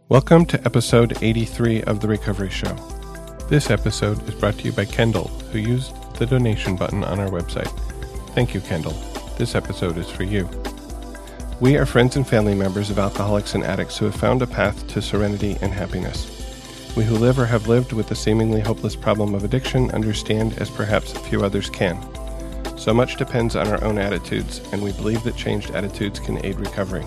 Welcome to episode 83 of The Recovery Show. This episode is brought to you by Kendall, who used the donation button on our website. Thank you, Kendall. This episode is for you. We are friends and family members of alcoholics and addicts who have found a path to serenity and happiness. We who live or have lived with the seemingly hopeless problem of addiction understand as perhaps few others can. So much depends on our own attitudes, and we believe that changed attitudes can aid recovery.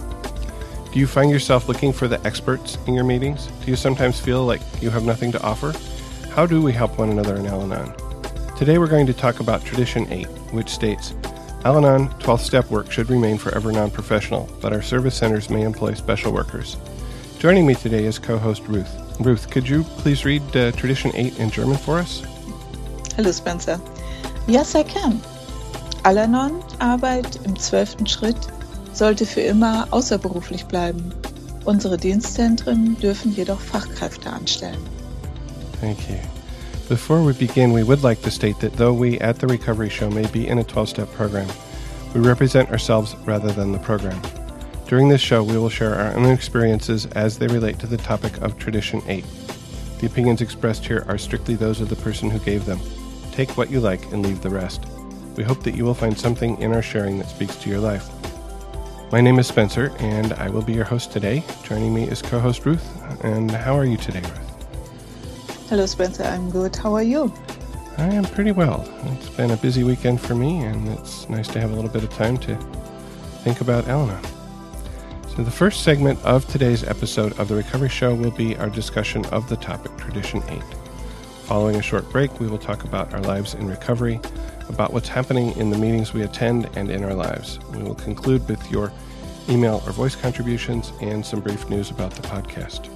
Do you find yourself looking for the experts in your meetings? Do you sometimes feel like you have nothing to offer? How do we help one another in Al-Anon? Today we're going to talk about Tradition 8, which states, Al-Anon 12th step work should remain forever non-professional, but our service centers may employ special workers. Joining me today is co-host Ruth. Ruth, could you please read Tradition 8 in German for us? Hallo Spencer. Yes, I can. Al-Anon Arbeit im 12. Schritt sollte für immer außerberuflich bleiben. Unsere Dienstzentren dürfen jedoch Fachkräfte anstellen. Thank you. Before we begin, we would like to state that though we at The Recovery Show may be in a 12-step program, we represent ourselves rather than the program. During this show, we will share our own experiences as they relate to the topic of Tradition 8. The opinions expressed here are strictly those of the person who gave them. Take what you like and leave the rest. We hope that you will find something in our sharing that speaks to your life. My name is Spencer, and I will be your host today. Joining me is co-host Ruth. And how are you today, Ruth? Hello Spencer, I'm good. How are you? I am pretty well. It's been a busy weekend for me, and it's nice to have a little bit of time to think about Al-Anon. So the first segment of today's episode of The Recovery Show will be our discussion of the topic Tradition 8. Following a short break, we will talk about our lives in recovery, about what's happening in the meetings we attend and in our lives. We will conclude with your email or voice contributions and some brief news about the podcast.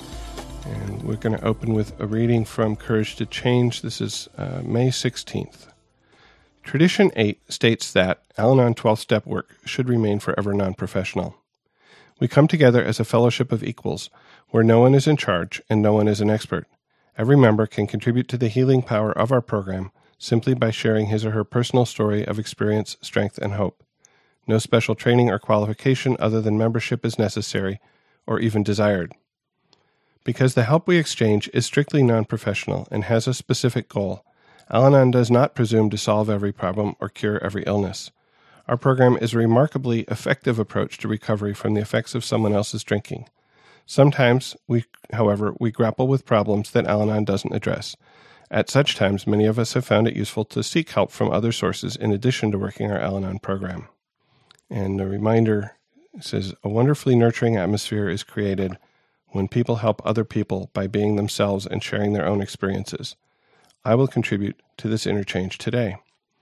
And we're going to open with a reading from Courage to Change. This is May 16th. Tradition 8 states that Al-Anon 12th step work should remain forever non-professional. We come together as a fellowship of equals, where no one is in charge and no one is an expert. Every member can contribute to the healing power of our program simply by sharing his or her personal story of experience, strength, and hope. No special training or qualification other than membership is necessary or even desired. Because the help we exchange is strictly non-professional and has a specific goal, Al-Anon does not presume to solve every problem or cure every illness. Our program is a remarkably effective approach to recovery from the effects of someone else's drinking. Sometimes, however, we grapple with problems that Al-Anon doesn't address. At such times, many of us have found it useful to seek help from other sources in addition to working our Al-Anon program. And a reminder says, a wonderfully nurturing atmosphere is created when people help other people by being themselves and sharing their own experiences. I will contribute to this interchange today.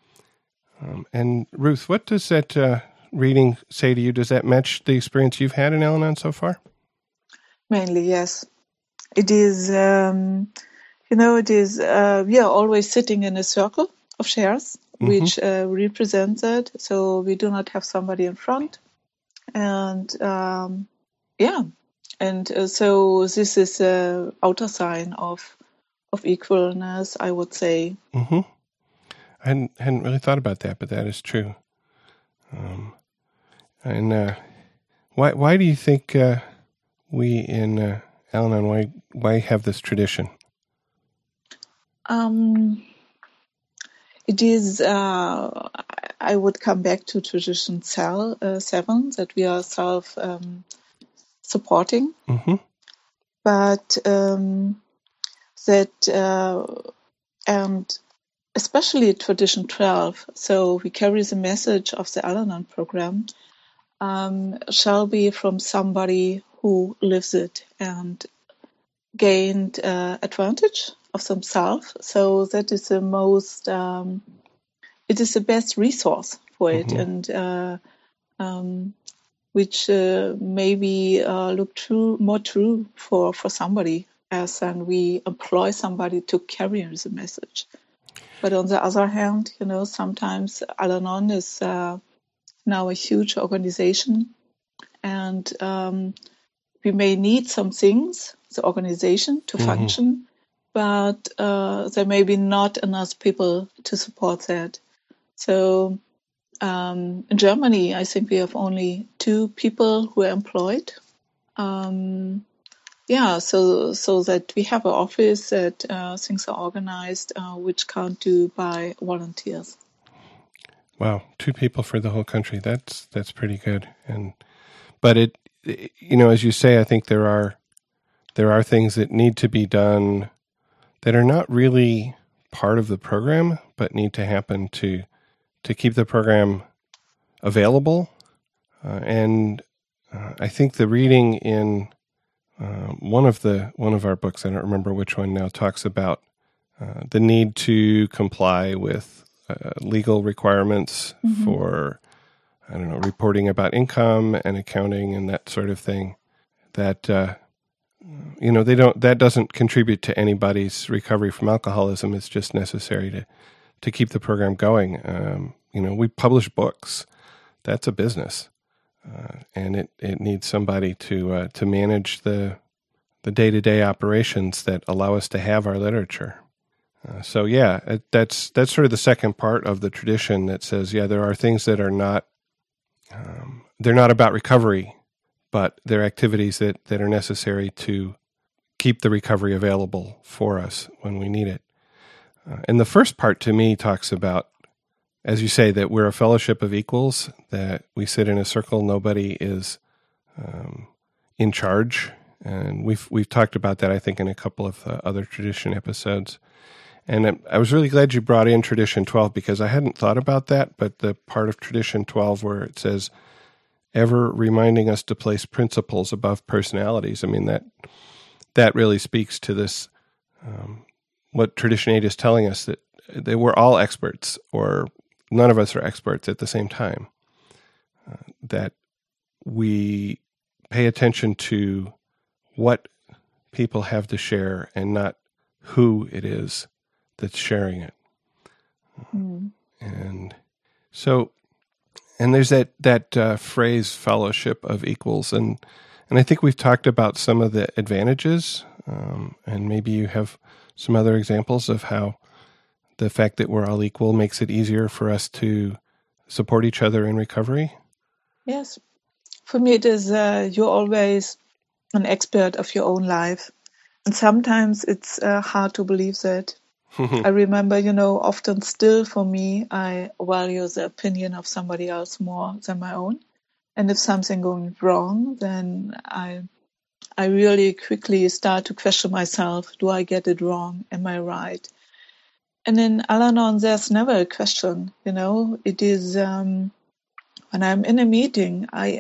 And Ruth, what does that reading say to you? Does that match the experience you've had in Al-Anon so far? Mainly, yes. It is, we are always sitting in a circle of chairs, which represents that. So we do not have somebody in front. And, so this is an outer sign of equalness, I would say. Mm-hmm. I hadn't really thought about that, but that is true. Why do you think we in Al-Anon, why have this tradition? It is, I would come back to Tradition 7, that we are self-supporting. Mm-hmm. But and especially Tradition 12, so we carry the message of the Al-Anon program, shall be from somebody who lives it and gained advantage of themselves. So that is the most, it is the best resource for it, and which maybe look more true for somebody, as then we employ somebody to carry the message. But on the other hand, sometimes Al-Anon is now a huge organization, and we may need some things, the organization, to function, but there may be not enough people to support that. So in Germany, I think we have only 2 people who are employed. Yeah, so that we have an office that things are organized, which can't do by volunteers. Wow, 2 people for the whole country. That's pretty good. But it, as you say, I think there are things that need to be done that are not really part of the program, but need to happen to keep the program available. And I think the reading in one of our books, I don't remember which one now, talks about the need to comply with legal requirements for, I don't know, reporting about income and accounting and that sort of thing. That that doesn't contribute to anybody's recovery from alcoholism. It's just necessary to keep the program going. We publish books. That's a business. And it needs somebody to manage the day-to-day operations that allow us to have our literature. So that's sort of the second part of the tradition that says, there are things that are not they're not about recovery, but they're activities that are necessary to keep the recovery available for us when we need it. And the first part to me talks about, as you say, that we're a fellowship of equals, that we sit in a circle, nobody is in charge. And we've talked about that, I think, in a couple of other tradition episodes. And I was really glad you brought in Tradition 12, because I hadn't thought about that, but the part of Tradition 12 where it says, ever reminding us to place principles above personalities. I mean, that really speaks to this, what Tradition 8 is telling us, that we're all experts, or none of us are experts at the same time. That we pay attention to what people have to share and not who it is that's sharing it. And so, and there's that phrase, fellowship of equals, and I think we've talked about some of the advantages, and maybe you have some other examples of how the fact that we're all equal makes it easier for us to support each other in recovery. Yes. For me, it is you're always an expert of your own life. And sometimes it's hard to believe that. I remember, often still for me, I value the opinion of somebody else more than my own. And if something going wrong, then I really quickly start to question myself. Do I get it wrong? Am I right? And in Al-Anon, there's never a question, It is when I'm in a meeting, I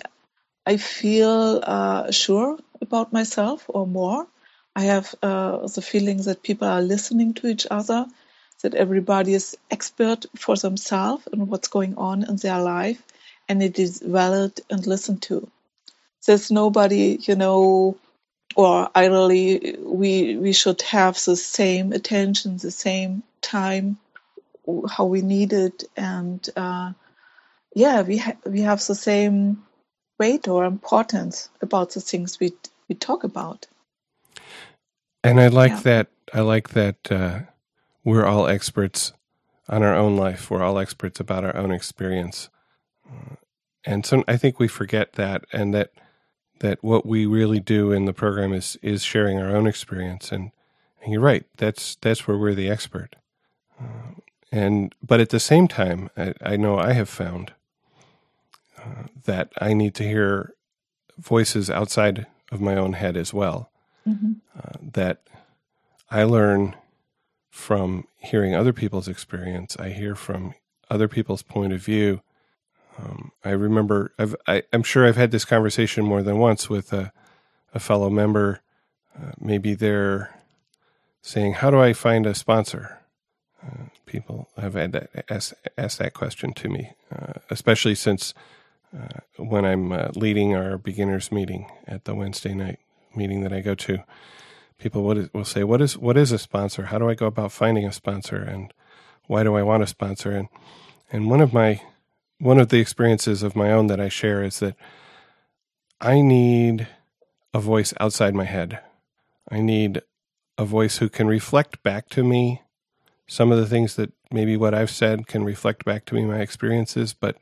feel sure about myself or more. I have the feeling that people are listening to each other, that everybody is expert for themselves and what's going on in their life, and it is valid and listened to. There's nobody, or ideally we should have the same attention, the same time, how we need it, and we have the same weight or importance about the things we talk about. And I like that. I like that we're all experts on our own life. We're all experts about our own experience. And so I think we forget that, and that what we really do in the program is sharing our own experience. And you're right. That's where we're the expert. But at the same time, I know I have found that I need to hear voices outside of my own head as well. That I learn from hearing other people's experience. I hear from other people's point of view. I remember, I'm sure I've had this conversation more than once with a fellow member. Maybe they're saying, how do I find a sponsor? People have had that, asked that question to me, especially since when I'm leading our beginners meeting at the Wednesday night meeting that I go to. People will say, what is a sponsor? How do I go about finding a sponsor? And why do I want a sponsor? And one of the experiences of my own that I share is that I need a voice outside my head. I need a voice who can reflect back to me some of the things that maybe what I've said can reflect back to me my experiences, but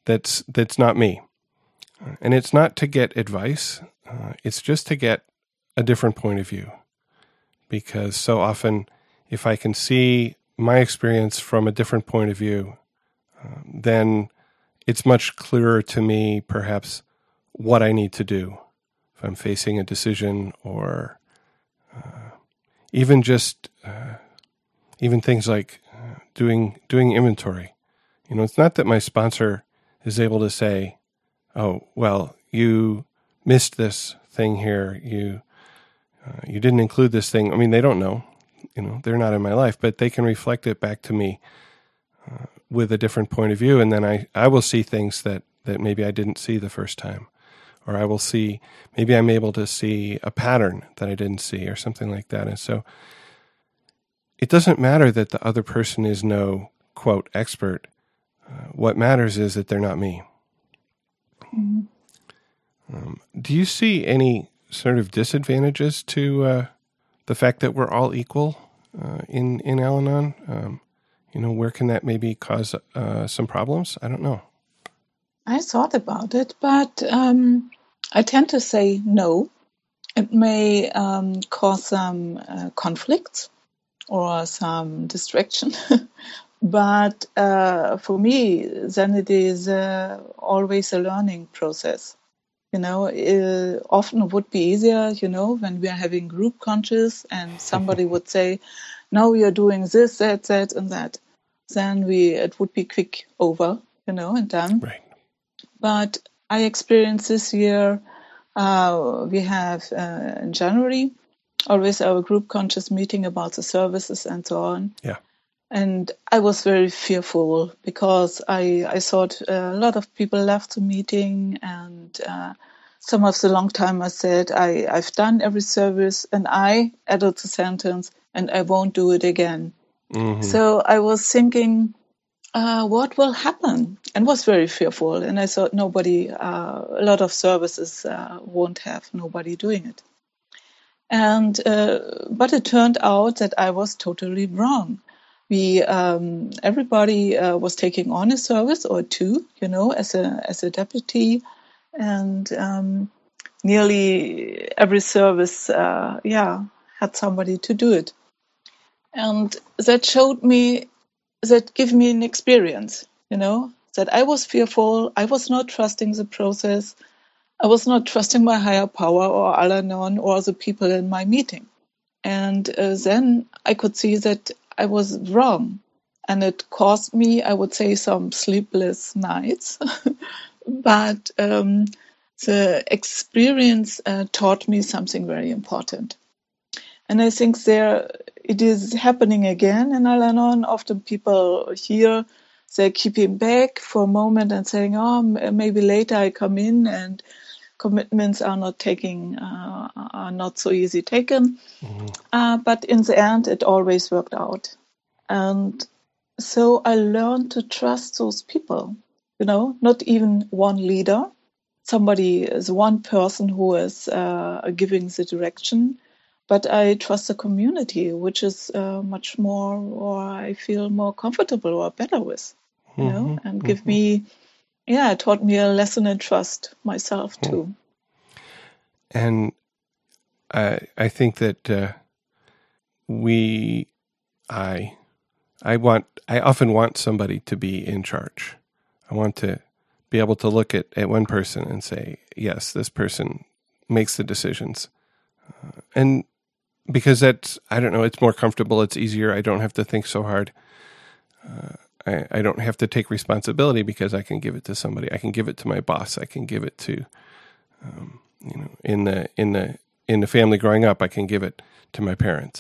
that's not me. And it's not to get advice. It's just to get a different point of view, because so often if I can see my experience from a different point of view, then it's much clearer to me perhaps what I need to do if I'm facing a decision, or even just even things like doing inventory. It's not that my sponsor is able to say, "Oh, well, you missed this thing here. You didn't include this thing." I mean, they don't know. They're not in my life, but they can reflect it back to me with a different point of view, and then I will see things that maybe I didn't see the first time. Or I will see, maybe I'm able to see a pattern that I didn't see, or something like that. And so it doesn't matter that the other person is no, quote, expert. What matters is that they're not me. Mm-hmm. Do you see any sort of disadvantages to the fact that we're all equal in Al-Anon? Where can that maybe cause some problems? I don't know. I thought about it, but I tend to say no. It may cause some conflicts or some distraction, but for me, then it is always a learning process. Often it would be easier, when we are having group conscious and somebody would say, "No, you're doing this, that, and that." Then it would be quick over, and done. Right. But I experienced this year, we have in January, always our group conscious meeting about the services and so on. Yeah. And I was very fearful because I thought a lot of people left the meeting, and some of the long timers said, I've done every service, and I added the sentence, and I won't do it again. Mm-hmm. So I was thinking, what will happen? And was very fearful. And I thought a lot of services won't have nobody doing it. And but it turned out that I was totally wrong. Everybody was taking on a service or two, as a deputy, and nearly every service, had somebody to do it. And that gave me an experience, that I was fearful. I was not trusting the process. I was not trusting my higher power or Al-Anon or the people in my meeting. And then I could see that I was wrong. And it caused me, I would say, some sleepless nights. But the experience taught me something very important. And I think it is happening again in Al-Anon. Often people here, they're keeping back for a moment and saying, "Oh, maybe later I come in," and commitments are not so easy taken. Mm-hmm. But in the end, it always worked out. And so I learned to trust those people, not even one leader. Somebody is one person who is giving the direction, but I trust the community, which is much more, or I feel more comfortable or better with, and give me, it taught me a lesson in trust myself too. And I think that I often want somebody to be in charge. I want to be able to look at one person and say, yes, this person makes the decisions. And because that's, I don't know, it's more comfortable, it's easier, I don't have to think so hard. I don't have to take responsibility because I can give it to somebody. I can give it to my boss. I can give it to, in the family growing up, I can give it to my parents.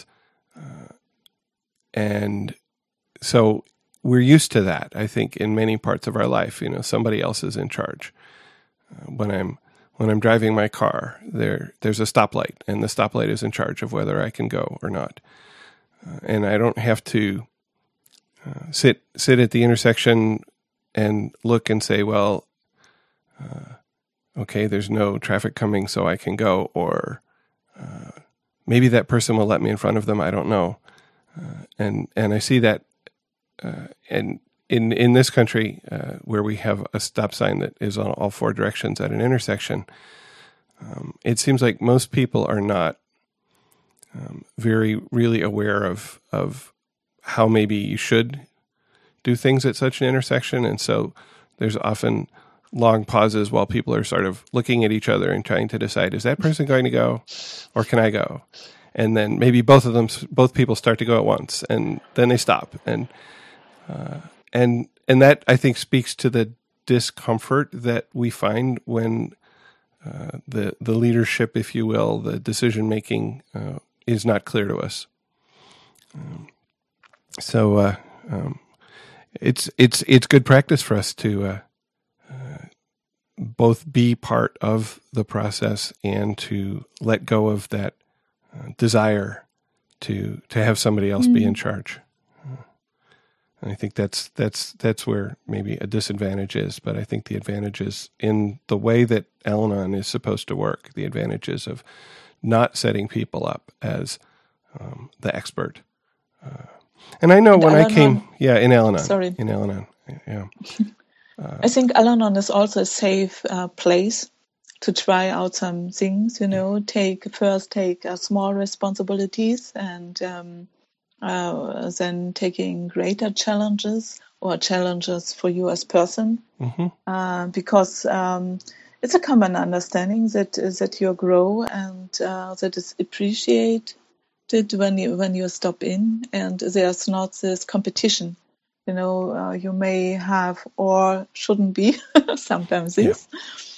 And so we're used to that, I think, in many parts of our life. Somebody else is in charge. When I'm driving my car, there's a stoplight, and the stoplight is in charge of whether I can go or not. And I don't have to sit at the intersection and look and say, well, okay, there's no traffic coming, so I can go, or maybe that person will let me in front of them. I don't know. And I see that, and in this country, where we have a stop sign that is on all four directions at an intersection, it seems like most people are not very really aware of how maybe you should do things at such an intersection, and so there's often long pauses while people are sort of looking at each other and trying to decide, is that person going to go or can I go? And then maybe both people start to go at once, and then they stop. And that, I think, speaks to the discomfort that we find when the leadership, if you will, the decision making is not clear to us. So it's good practice for us to both be part of the process and to let go of that desire to have somebody else be in charge. And I think that's where maybe a disadvantage is, but I think the advantage is in the way that Al-Anon is supposed to work, the advantages of not setting people up as the expert. And I know And when I Al-Anon, came, in Al-Anon, sorry, yeah. I think Al-Anon is also a safe place to try out some things, take small responsibilities and then taking greater challenges or challenges for you as person, because it's a common understanding that you grow and that is appreciated when you stop in, and there's not this competition. You may have or shouldn't be sometimes things.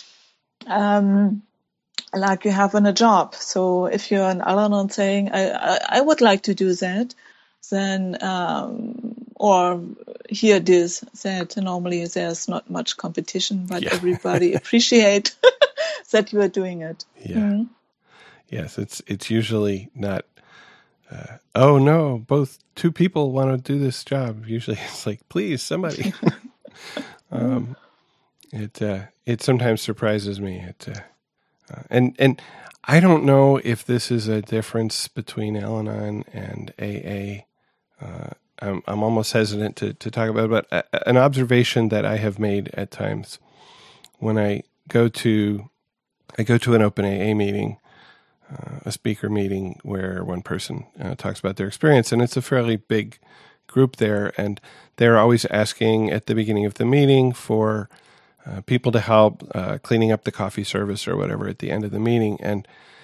Like you have in a job. So if you're an Al-Anon saying, I would like to do that, then, or hear this, that normally there's not much competition, but everybody appreciate that you are doing it. Yeah. Yes, it's usually not, oh no, two people want to do this job. Usually it's like, please, somebody. It sometimes surprises me. And I don't know if this is a difference between Al-Anon and AA. I'm almost hesitant to talk about it, but an observation that I have made at times when I go to an open AA meeting, a speaker meeting where one person talks about their experience, and it's a fairly big group there, and they're always asking at the beginning of the meeting for people to help cleaning up the coffee service or whatever at the end of the meeting, and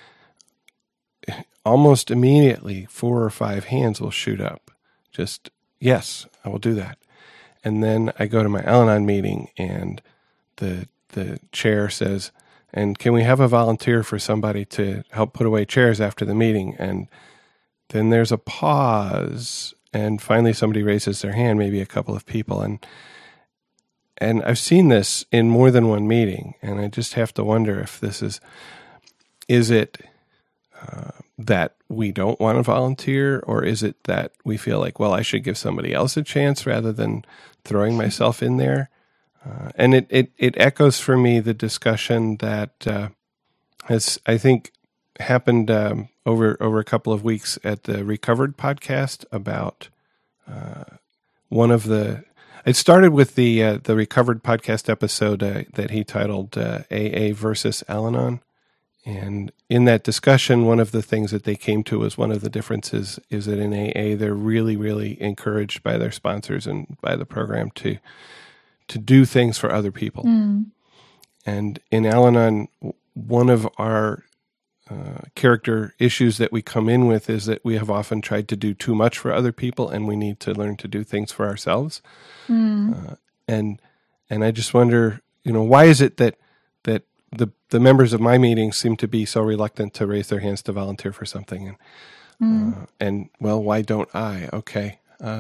almost immediately 4 or 5 hands will shoot up. Just, yes, I will do that. And then I go to my Al-Anon meeting and the chair says, and can we have a volunteer for somebody to help put away chairs after the meeting? And then there's a pause, and finally somebody raises their hand, maybe a couple of people. And I've seen this in more than one meeting, and I just have to wonder if this is it that we don't want to volunteer, or is it that we feel like, well, I should give somebody else a chance rather than throwing myself in there? And it echoes for me the discussion that has, I think, happened over a couple of weeks at the Recovered podcast about one of the. It started with the Recovered podcast episode that he titled AA versus Al-Anon. And in that discussion, one of the things that they came to was one of the differences is that in AA, they're really, really encouraged by their sponsors and by the program to do things for other people. And in Al-Anon, one of our character issues that we come in with is that we have often tried to do too much for other people, and we need to learn to do things for ourselves. And I just wonder, why is it that the members of my meetings seem to be so reluctant to raise their hands to volunteer for something, and well, why don't I? Okay.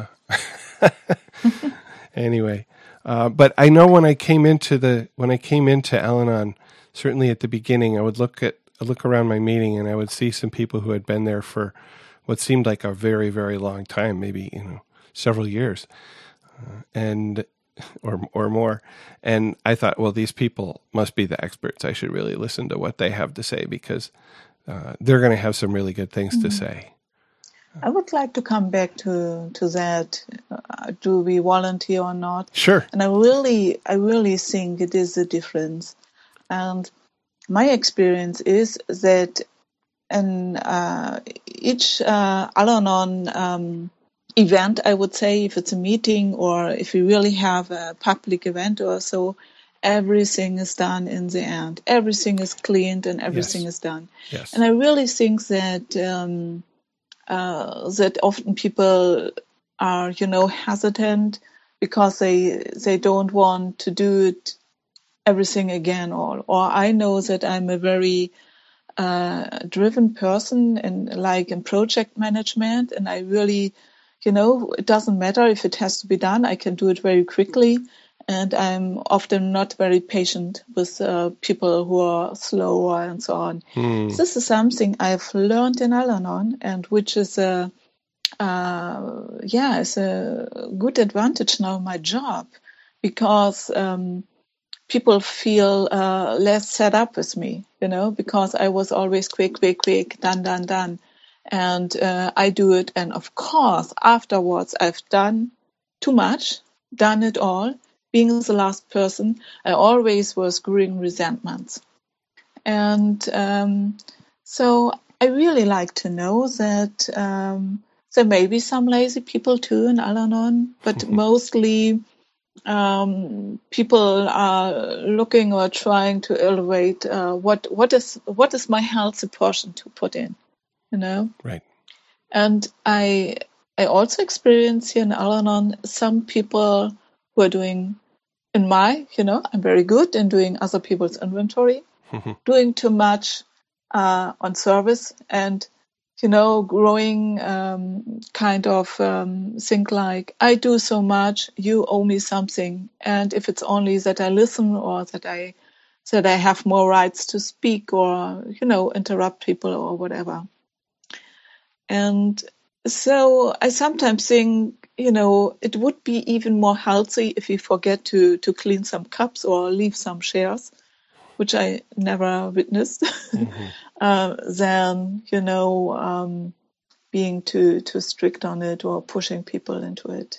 Anyway, but I know when I came into Al-Anon, certainly at the beginning, I would look around my meeting and I would see some people who had been there for what seemed like a very, very long time, maybe, several years, or more. And I thought, well, these people must be the experts. I should really listen to what they have to say because they're going to have some really good things to say. I would like to come back to that. Do we volunteer or not? Sure. And I really think it is a difference. And my experience is that each Al-Anon event, I would say, if it's a meeting or if we really have a public event or so, everything is done in the end. Everything is cleaned and everything Yes. is done. Yes. And I really think that that often people are, hesitant because they don't want to do it everything again. Or I know that I'm a very driven person in project management, and I really, it doesn't matter if it has to be done. I can do it very quickly, and I'm often not very patient with people who are slower and so on. This is something I've learned in Al-Anon, and which is it's a good advantage now in my job, because people feel less set up with me, because I was always quick, done. And I do it. And of course, afterwards, I've done too much, done it all. Being the last person, I always was growing resentments. And so I really like to know that there may be some lazy people too in Al-Anon, but mostly people are looking or trying to elevate what is my healthy portion to put in, Right. And I also experience here in Al-Anon some people who are doing I'm very good in doing other people's inventory, doing too much on service, and growing kind of think like, I do so much, you owe me something. And if it's only that I listen or that I have more rights to speak or, interrupt people or whatever. And so I sometimes think, it would be even more healthy if we forget to clean some cups or leave some chairs, which I never witnessed, than, being too strict on it or pushing people into it.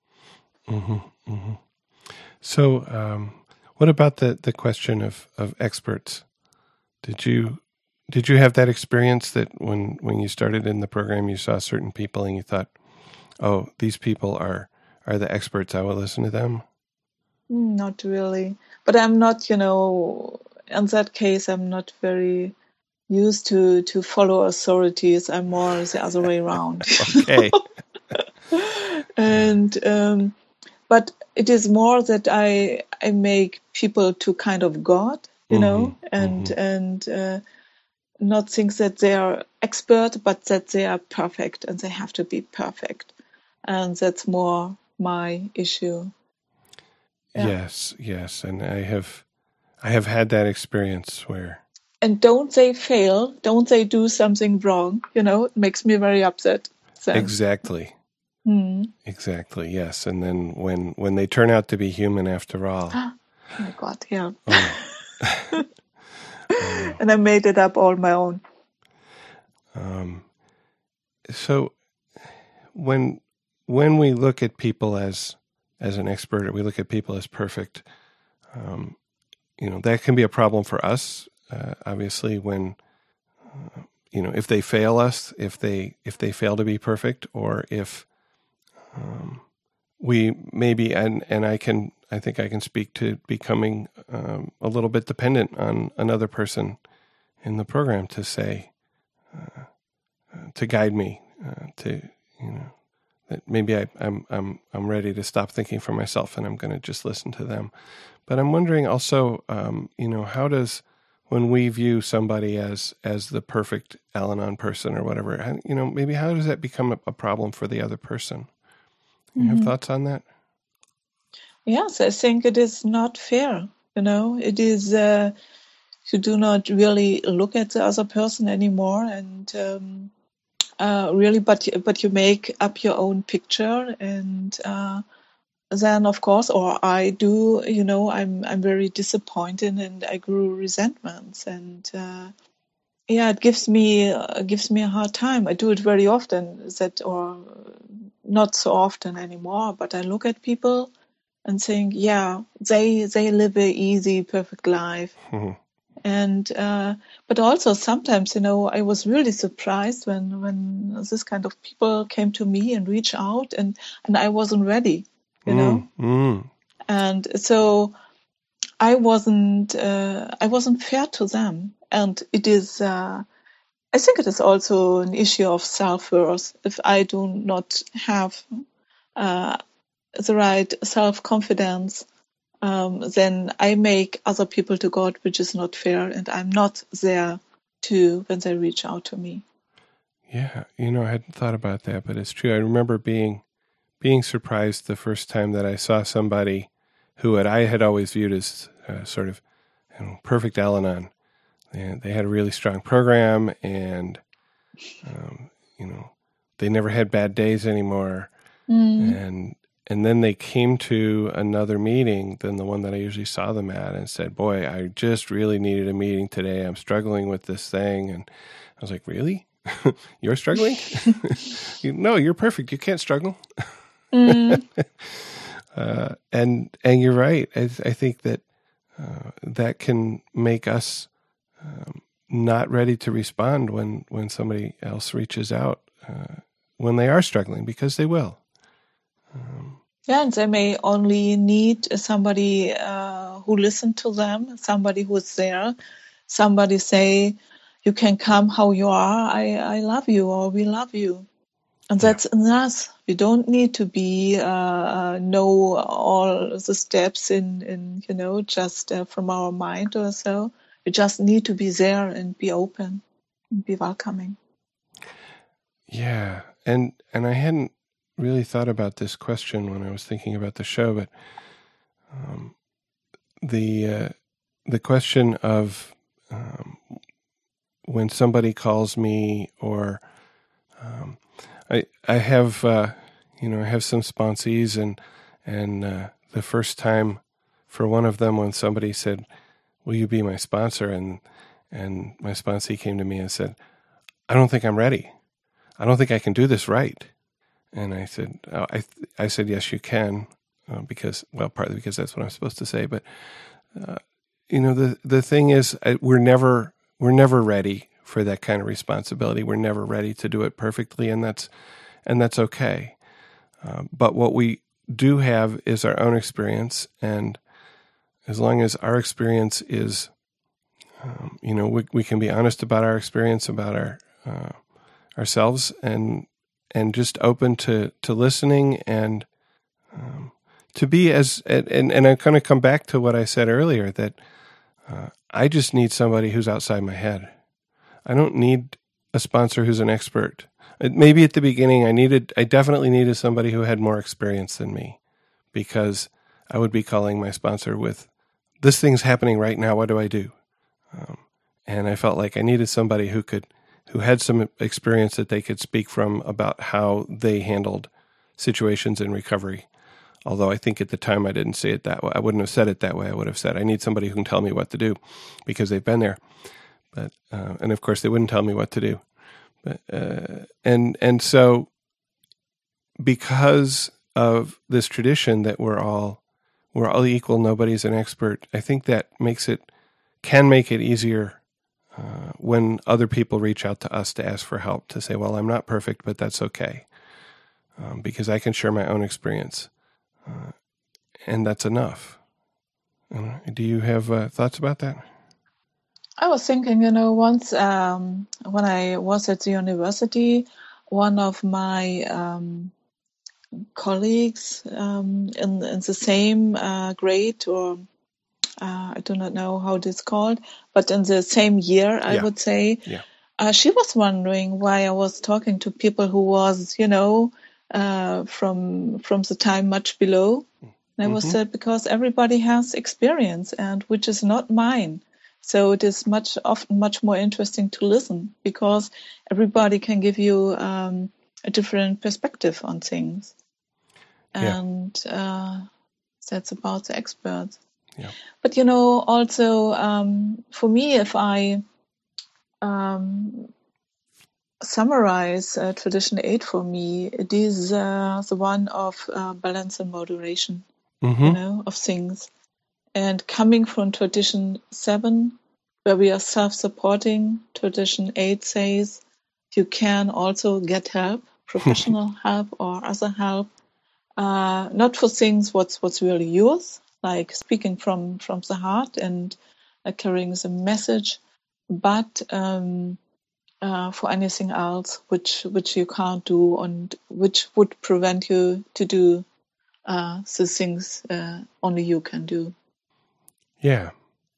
So, what about the question of experts? Did you have that experience that when you started in the program, you saw certain people and you thought, oh, these people are the experts, I will listen to them? Not really. But I'm not, in that case, I'm not very used to follow authorities. I'm more the other way around. Okay. And but it is more that I make people to kind of God, and not think that they are expert, but that they are perfect and they have to be perfect, and that's more my issue. Yeah. Yes, and I have had that experience where. And don't they fail? Don't they do something wrong? It makes me very upset. Then. Exactly. Exactly. Yes, and then when they turn out to be human after all. Oh my God! Yeah. And I made it up all my own. So when we look at people as an expert, or we look at people as perfect, that can be a problem for us. Obviously, when if they fail us, if they fail to be perfect, or if we maybe and I think I can speak to becoming a little bit dependent on another person in the program to say to guide me to that maybe I'm ready to stop thinking for myself and I'm going to just listen to them. But I'm wondering also, how does, when we view somebody as the perfect Al-Anon person or whatever, maybe how does that become a problem for the other person? You have thoughts on that? Yes, I think it is not fair. It is, you do not really look at the other person anymore, and really, but you make up your own picture, and then of course, or I do, I'm very disappointed, and I grew resentments, and it gives me a hard time. I do it very often, or not so often anymore, but I look at people and think, they live a easy, perfect life. And but also sometimes, I was really surprised when this kind of people came to me and reached out, and I wasn't ready, and so I wasn't fair to them, and it is. I think it is also an issue of self-worth. If I do not have the right self-confidence, then I make other people to God, which is not fair, and I'm not there when they reach out to me. Yeah, I hadn't thought about that, but it's true. I remember being surprised the first time that I saw somebody who I had always viewed as sort of perfect Al-Anon. They had a really strong program, and they never had bad days anymore. And then they came to another meeting than the one that I usually saw them at, and said, "Boy, I just really needed a meeting today. I'm struggling with this thing." And I was like, "Really? You're struggling? No, you're perfect. You can't struggle." And you're right. I think that that can make us not ready to respond when somebody else reaches out when they are struggling, because they will. Yeah, and they may only need somebody who listens to them, somebody who's there, somebody say, "You can come how you are. I love you," or "We love you." And that's enough. We don't need to be know all the steps in just from our mind or so. We just need to be there and be open and be welcoming. Yeah, and I hadn't really thought about this question when I was thinking about the show, but the question of when somebody calls me, or I have I have some sponsees, and the first time for one of them, when somebody said, "Will you be my sponsor?" and my sponsee came to me and said, "I don't think I'm ready. I don't think I can do this right." And I said, I said, "Yes, you can," partly because that's what I'm supposed to say. But the thing is, we're never ready for that kind of responsibility. We're never ready to do it perfectly, and that's okay. But what we do have is our own experience, and as long as our experience is, we can be honest about our experience, about ourselves, and just open to listening, and to be and I'm going to come back to what I said earlier, that I just need somebody who's outside my head. I don't need a sponsor who's an expert. Maybe at the beginning I definitely needed somebody who had more experience than me, because I would be calling my sponsor with, "This thing's happening right now. What do I do?" And I felt like I needed somebody who had some experience that they could speak from about how they handled situations in recovery. Although I think at the time I didn't say it that way. I wouldn't have said it that way. I would have said, "I need somebody who can tell me what to do," because they've been there. But and of course they wouldn't tell me what to do. But and so, because of this tradition that we're all equal, nobody's an expert, I think that can make it easier when other people reach out to us to ask for help, to say, "Well, I'm not perfect, but that's okay, because I can share my own experience, and that's enough." Do you have thoughts about that? I was thinking, once when I was at the university, one of my colleagues in the same grade, or I do not know how this is called, but in the same year, I would say, she was wondering why I was talking to people who was, from the time much below. And I was said, because everybody has experience, and which is not mine. So it is often much more interesting to listen, because everybody can give you a different perspective on things. And that's about the experts. Yeah. But, also for me, if I summarize Tradition 8 for me, it is the one of balance and moderation, of things. And coming from Tradition 7, where we are self-supporting. Tradition 8 says you can also get help, professional help or other help, not for things what's really yours, like speaking from the heart and carrying the message, but for anything else which you can't do and which would prevent you to do the things only you can do. Yeah.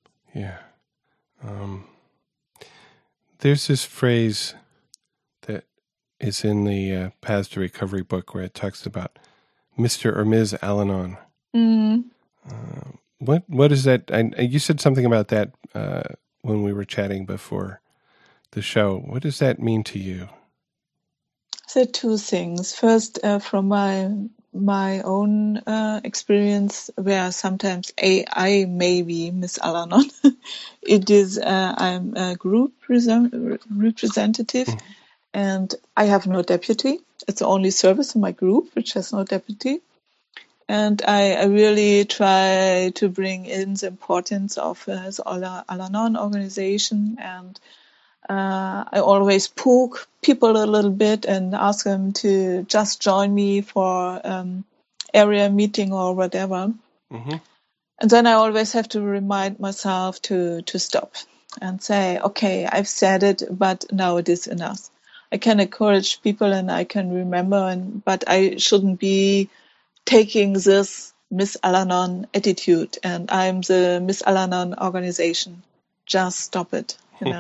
There's this phrase that is in the Paths to Recovery book where it talks about Mr. or Ms. Al-Anon. What is that? You said something about that when we were chatting before the show. What does that mean to you? So two things. First, from my own experience, where sometimes I may be Miss Al-Anon. It is I'm a group representative, and I have no deputy. It's the only service in my group which has no deputy. And I really try to bring in the importance of the Al-Anon organization, and I always poke people a little bit and ask them to just join me for area meeting or whatever. And then I always have to remind myself to stop and say, okay, I've said it, but now it is enough. I can encourage people and I can remember, but I shouldn't be taking this Miss Al-Anon attitude and I'm the Miss Al-Anon organization. Just stop it,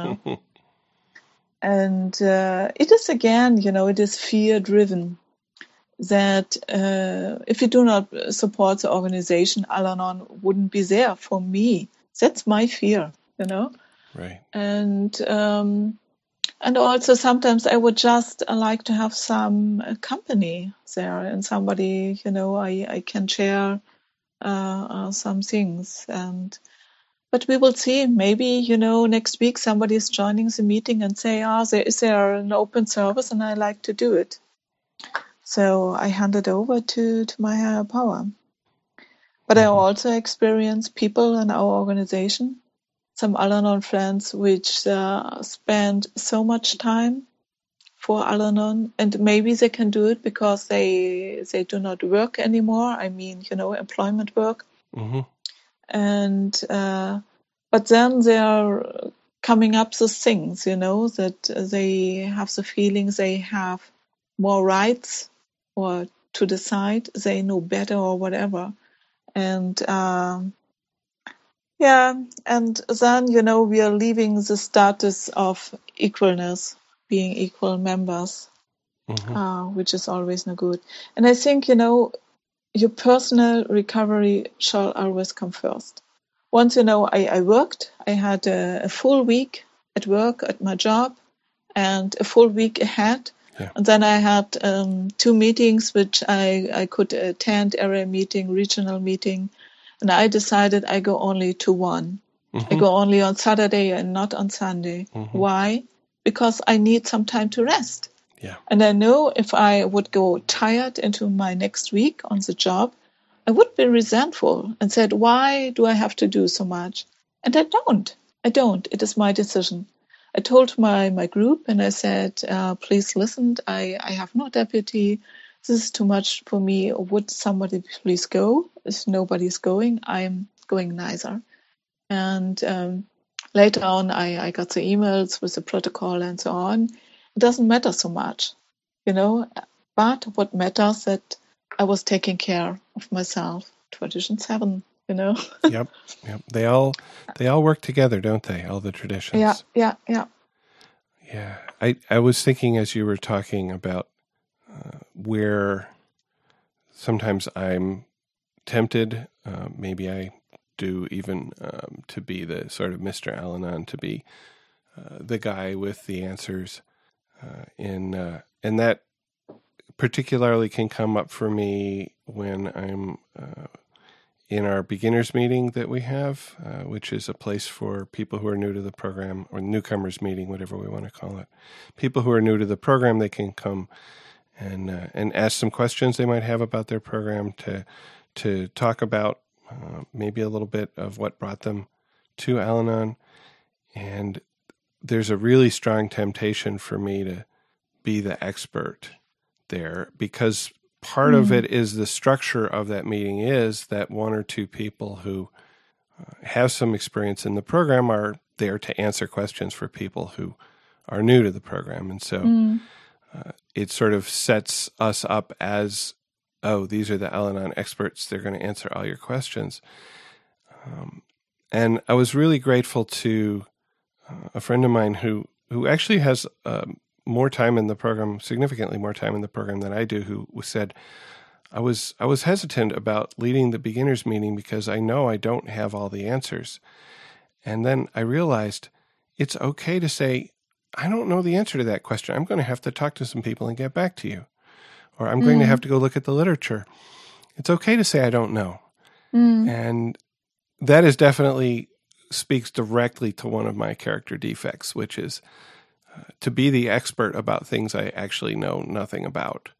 And it is again, it is fear-driven that if you do not support the organization, Al-Anon wouldn't be there for me. That's my fear, Right. And also sometimes I would just like to have some company there and somebody, I can share some things. But we will see. Maybe, next week somebody is joining the meeting and say, is there an open service and I like to do it. So I hand it over to my higher power. But I also experience people in our organization, some Al-Anon friends, which spend so much time for Al-Anon, and maybe they can do it because they do not work anymore. I mean, employment work. And but then they are coming up with things, that they have the feeling they have more rights or to decide they know better or whatever. And and then, we are leaving the status of equalness, being equal members, which is always no good. And I think, your personal recovery shall always come first. Once, I worked, I had a full week at work, at my job, and a full week ahead. Yeah. And then I had 2 meetings, which I could attend, area meeting, regional meeting. And I decided I go only to one. I go only on Saturday and not on Sunday. Why? Because I need some time to rest. Yeah. And I know if I would go tired into my next week on the job, I would be resentful and said, why do I have to do so much? And I don't. It is my decision. I told my group and I said, please listen, I have no deputy. This is too much for me. Would somebody please go? If nobody's going, I'm going neither. And later on, I got the emails with the protocol and so on. It doesn't matter so much, but what matters that I was taking care of myself. Tradition 7, Yep. They all work together, don't they? All the traditions. Yeah. Yeah. I was thinking as you were talking about where sometimes I'm tempted, maybe I do even to be the sort of Mr. Al-Anon, to be the guy with the answers, and that particularly can come up for me when I'm in our beginners meeting that we have, which is a place for people who are new to the program, or newcomers meeting, whatever we want to call it. People who are new to the program, they can come and ask some questions they might have about their program, to talk about maybe a little bit of what brought them to Al-Anon. And there's a really strong temptation for me to be the expert there, because part of it is the structure of that meeting is that one or two people who have some experience in the program are there to answer questions for people who are new to the program. And so it sort of sets us up as, oh, these are the Al-Anon experts. They're going to answer all your questions. And I was really grateful to a friend of mine who actually has more time in the program, significantly more time in the program than I do, who said, I was hesitant about leading the beginners meeting because I know I don't have all the answers. And then I realized it's okay to say, I don't know the answer to that question. I'm going to have to talk to some people and get back to you. Or I'm going to have to go look at the literature. It's okay to say I don't know. And that is definitely speaks directly to one of my character defects, which is to be the expert about things I actually know nothing about.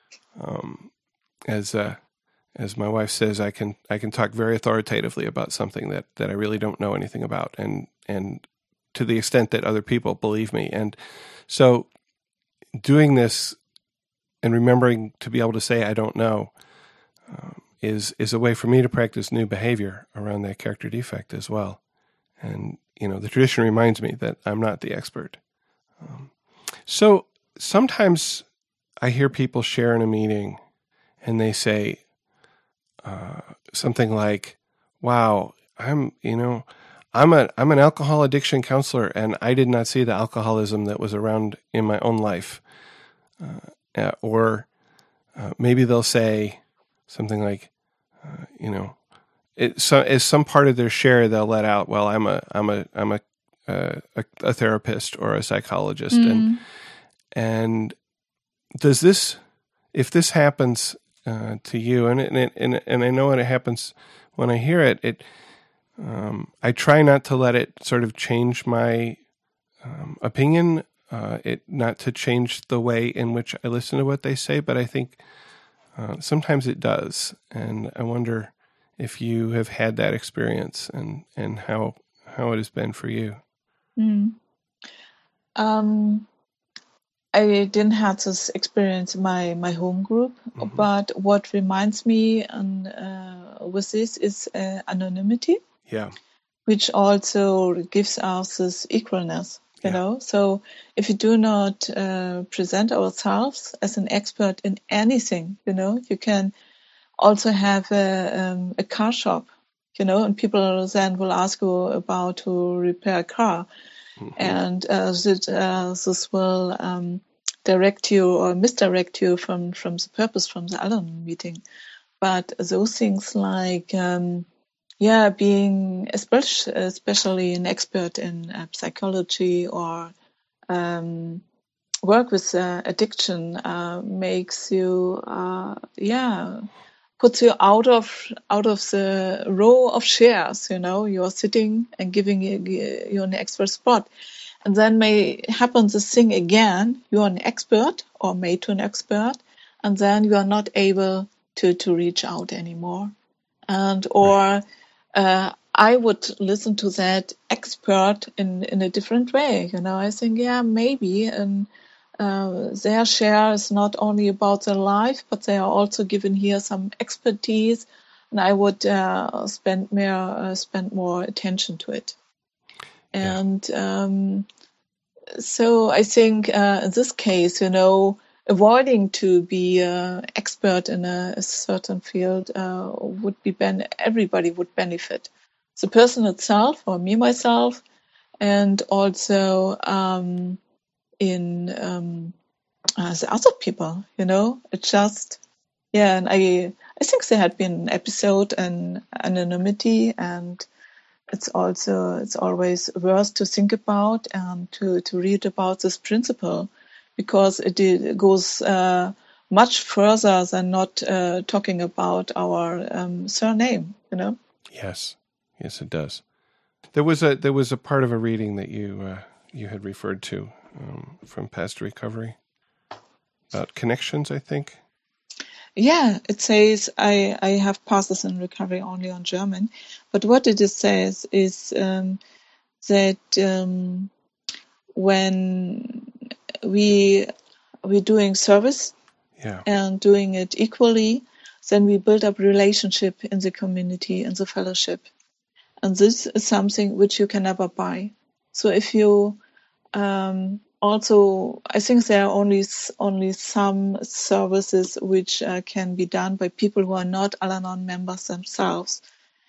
As my wife says, I can talk very authoritatively about something that I really don't know anything about, and to the extent that other people believe me. And so doing this and remembering to be able to say I don't know is a way for me to practice new behavior around that character defect as well. And, the tradition reminds me that I'm not the expert. So sometimes I hear people share in a meeting and they say something like, wow, I'm an alcohol addiction counselor and I did not see the alcoholism that was around in my own life. Or maybe they'll say something like, as some part of their share, they'll let out, well, I'm a therapist or a psychologist. And does this, if this happens to you, and I know when it happens, when I hear it, I try not to let it sort of change my opinion, not to change the way in which I listen to what they say, but I think sometimes it does. And I wonder if you have had that experience and how it has been for you. I didn't have this experience in my home group, but what reminds me with this is anonymity, which also gives us this equalness, you know. So if we do not present ourselves as an expert in anything, you can also have a car shop, and people then will ask you about to repair a car. And this will direct you or misdirect you from the purpose, from the Al-Anon meeting. But those things like, being especially an expert in psychology or work with addiction makes you, puts you out of the row of chairs. You're sitting and giving you an expert spot, and then may happen this thing again. You are an expert or made to an expert, and then you are not able to reach out anymore. And I would listen to that expert in a different way. I think maybe their share is not only about their life, but they are also given here some expertise, and I would spend more attention to it. And so I think in this case, avoiding to be an expert in a certain field would be everybody would benefit. The person itself, or me myself, and also in the other people, it's just, and I think there had been an episode on anonymity, and it's always worth to think about and to read about this principle, because it goes much further than not talking about our surname, Yes, it does. There was a part of a reading that you had referred to from Past Recovery about connections, I think. Yeah, it says I have Passes in Recovery only on German, but what it says is that when we're doing service and doing it equally, then we build up relationship in the community, in the fellowship. And this is something which you can never buy. So if you also, I think there are only some services which can be done by people who are not Al-Anon members themselves.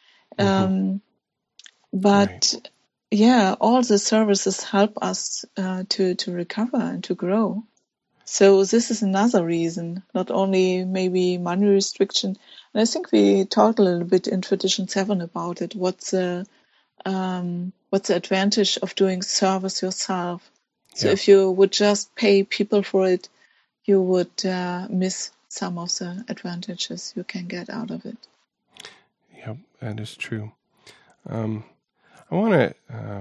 But yeah, all the services help us to recover and to grow. So this is another reason, not only maybe money restriction. And I think we talked a little bit in Tradition 7 about it. What's the advantage of doing service yourself? So if you would just pay people for it, you would miss some of the advantages you can get out of it. Yep, that is true. I want to.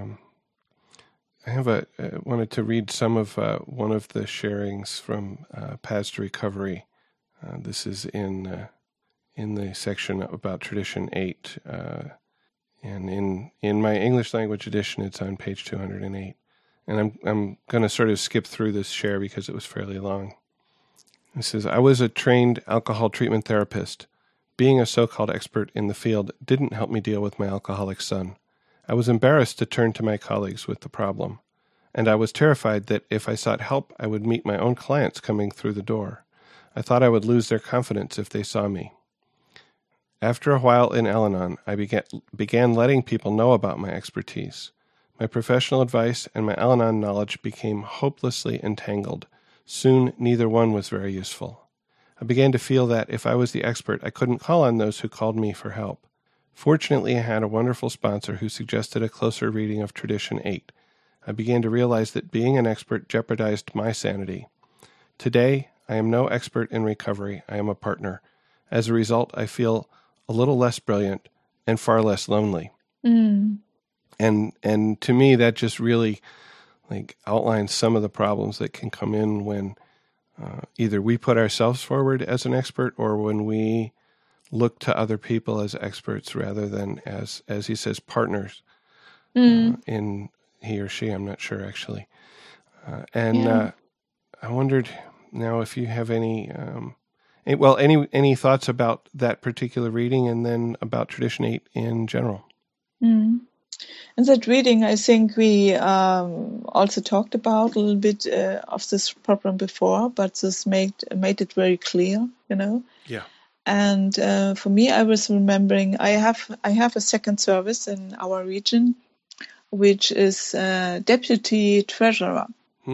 wanted to read some of one of the sharings from Paths to Recovery. This is in the section about Tradition 8, and in my English language edition, it's on page 208. And I'm going to sort of skip through this share because it was fairly long. It says, I was a trained alcohol treatment therapist. Being a so-called expert in the field didn't help me deal with my alcoholic son. I was embarrassed to turn to my colleagues with the problem, and I was terrified that if I sought help, I would meet my own clients coming through the door. I thought I would lose their confidence if they saw me. After a while in Al-Anon, I began letting people know about my expertise. My professional advice and my Al-Anon knowledge became hopelessly entangled. Soon, neither one was very useful. I began to feel that if I was the expert, I couldn't call on those who called me for help. Fortunately, I had a wonderful sponsor who suggested a closer reading of Tradition 8. I began to realize that being an expert jeopardized my sanity. Today, I am no expert in recovery. I am a partner. As a result, I feel a little less brilliant and far less lonely. And to me, that just really outlines some of the problems that can come in when either we put ourselves forward as an expert or when we look to other people as experts rather than as he says, partners in he or she. I'm not sure, actually. I wondered now if you have any thoughts about that particular reading and then about Tradition 8 in general. In that reading, I think we also talked about a little bit of this problem before, but this made it very clear, Yeah. And for me, I was remembering I have a second service in our region, which is deputy treasurer.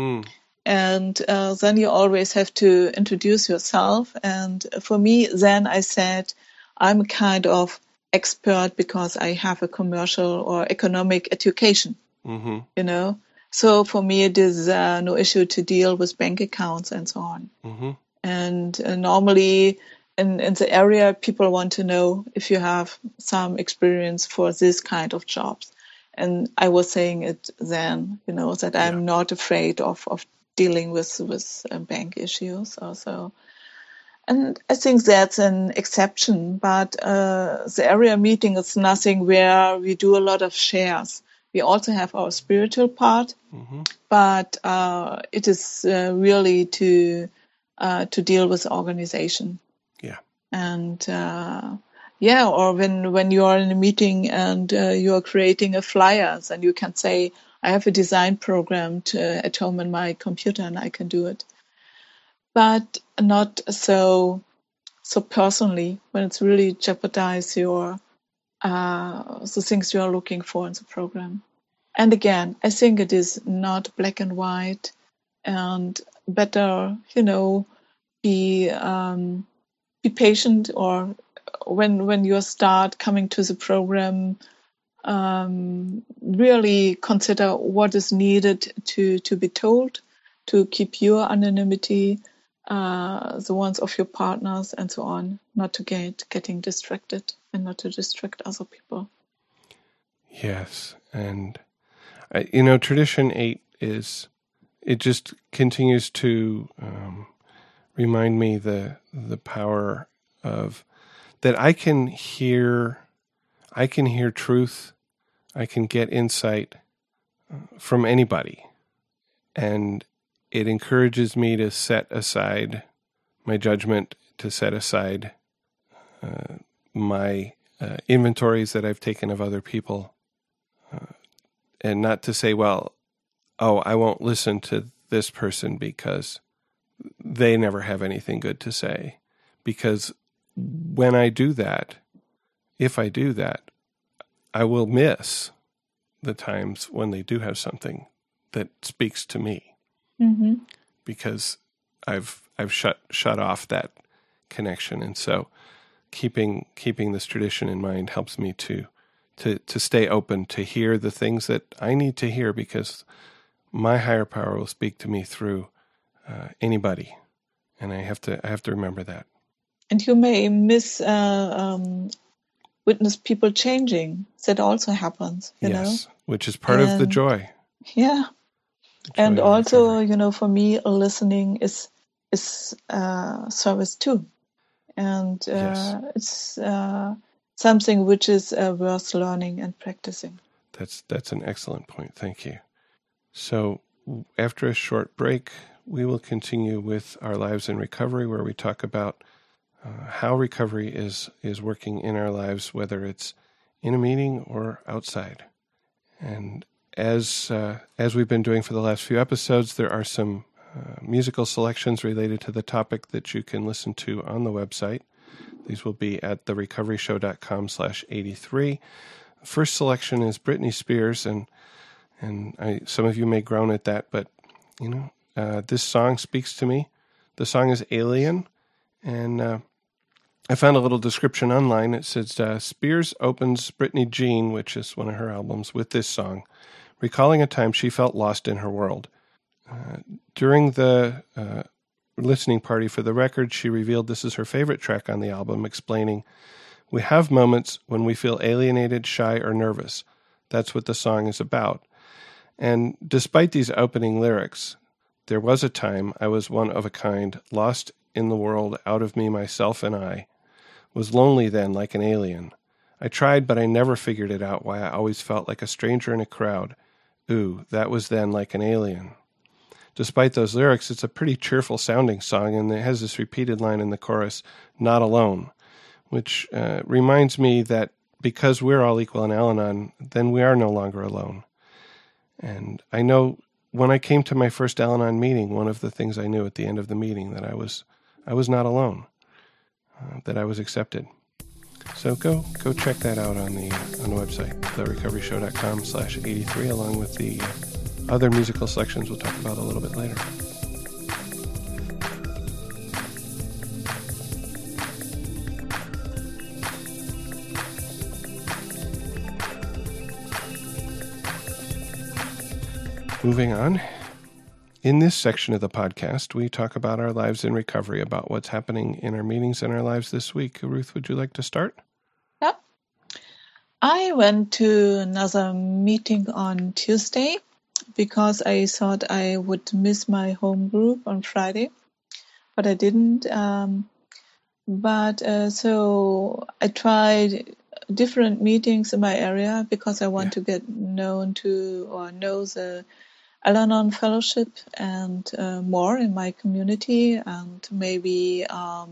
And then you always have to introduce yourself. And for me, then I said, I'm a kind of expert because I have a commercial or economic education, So for me, it is no issue to deal with bank accounts and so on. And normally in the area, people want to know if you have some experience for this kind of jobs. And I was saying it then, that I'm not afraid of dealing with bank issues also. And I think that's an exception, but the area meeting is nothing where we do a lot of shares. We also have our spiritual part, but it is really to deal with the organization. Yeah. And or when you are in a meeting and you are creating a flyer, then you can say, I have a design program at home on my computer and I can do it. But not so personally when it's really jeopardize your the things you are looking for in the program. And again, I think it is not black and white, and better, be patient, or when you start coming to the program, really consider what is needed to be told, to keep your anonymity, the ones of your partners and so on, not to getting distracted and not to distract other people. Yes. And, Tradition 8 it just continues to remind me the power of that I can hear truth, I can get insight, from anybody. And it encourages me to set aside my judgment, to set aside my inventories that I've taken of other people, and not to say, well, I won't listen to this person because they never have anything good to say. Because when I do that, if I do that, I will miss the times when they do have something that speaks to me, because I've shut off that connection. And so keeping this tradition in mind helps me to stay open to hear the things that I need to hear, because my higher power will speak to me through anybody, and I have to remember that. And you may witness people changing. That also happens, you know. Which is part of the joy. Yeah. And also, for me, listening is service too. And it's something which is worth learning and practicing. That's an excellent point. Thank you. So after a short break, we will continue with our Lives in Recovery, where we talk about how recovery is working in our lives, whether it's in a meeting or outside. And as we've been doing for the last few episodes, there are some musical selections related to the topic that you can listen to on the website. These will be at therecoveryshow.com/83. First selection is Britney Spears, and some of you may groan at that, but this song speaks to me. The song is Alien, and I found a little description online. It says, Spears opens Britney Jean, which is one of her albums, with this song, recalling a time she felt lost in her world. During the listening party for the record, she revealed this is her favorite track on the album, explaining, "We have moments when we feel alienated, shy, or nervous. That's what the song is about. And despite these opening lyrics, there was a time I was one of a kind, lost in the world, out of me, myself, and I. Was lonely then, like an alien. I tried, but I never figured it out why I always felt like a stranger in a crowd. Ooh, that was then like an alien." Despite those lyrics, it's a pretty cheerful sounding song, and it has this repeated line in the chorus, "Not alone," which reminds me that because we're all equal in Al-Anon, then we are no longer alone. And I know when I came to my first Al-Anon meeting, one of the things I knew at the end of the meeting, that I was not alone, that I was accepted. So go check that out on the website, therecoveryshow.com/83, along with the other musical selections we'll talk about a little bit later. Moving on. In this section of the podcast, we talk about our lives in recovery, about what's happening in our meetings and our lives this week. Ruth, would you like to start? Yep. I went to another meeting on Tuesday because I thought I would miss my home group on Friday, but I didn't. So I tried different meetings in my area because I want to get know the Al-Anon Fellowship and more in my community, and maybe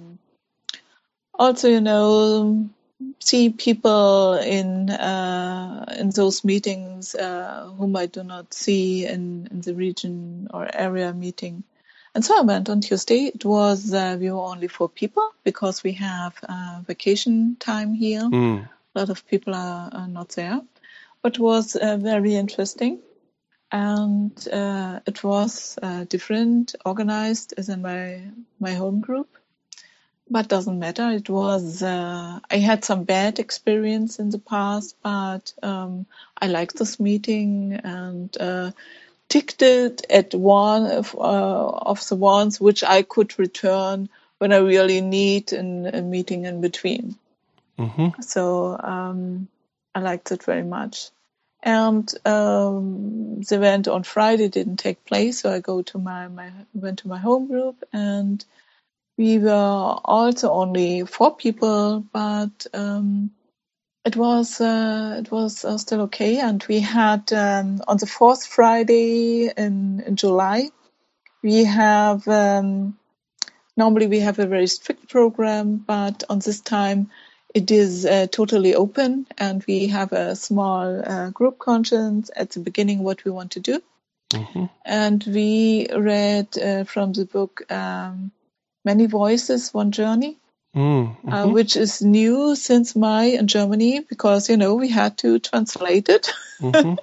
also see people in those meetings whom I do not see in the region or area meeting. And so I went on Tuesday. It was we were only 4 people because we have vacation time here. A lot of people are not there, but it was very interesting. And it was different, organized as in my home group. But doesn't matter. It was I had some bad experience in the past, but I liked this meeting and ticked it at one of the ones which I could return when I really need a meeting in between. Mm-hmm. So I liked it very much. And the event on Friday didn't take place, so I went to my home group, and we were also only 4 people, but It was still okay, and we had on the fourth Friday in July. We have normally we have a very strict program, but on this time it is totally open, and we have a small group conscience at the beginning what we want to do. Mm-hmm. And we read from the book Many Voices, One Journey, Mm-hmm. which is new since May in Germany, because, we had to translate it. Mm-hmm.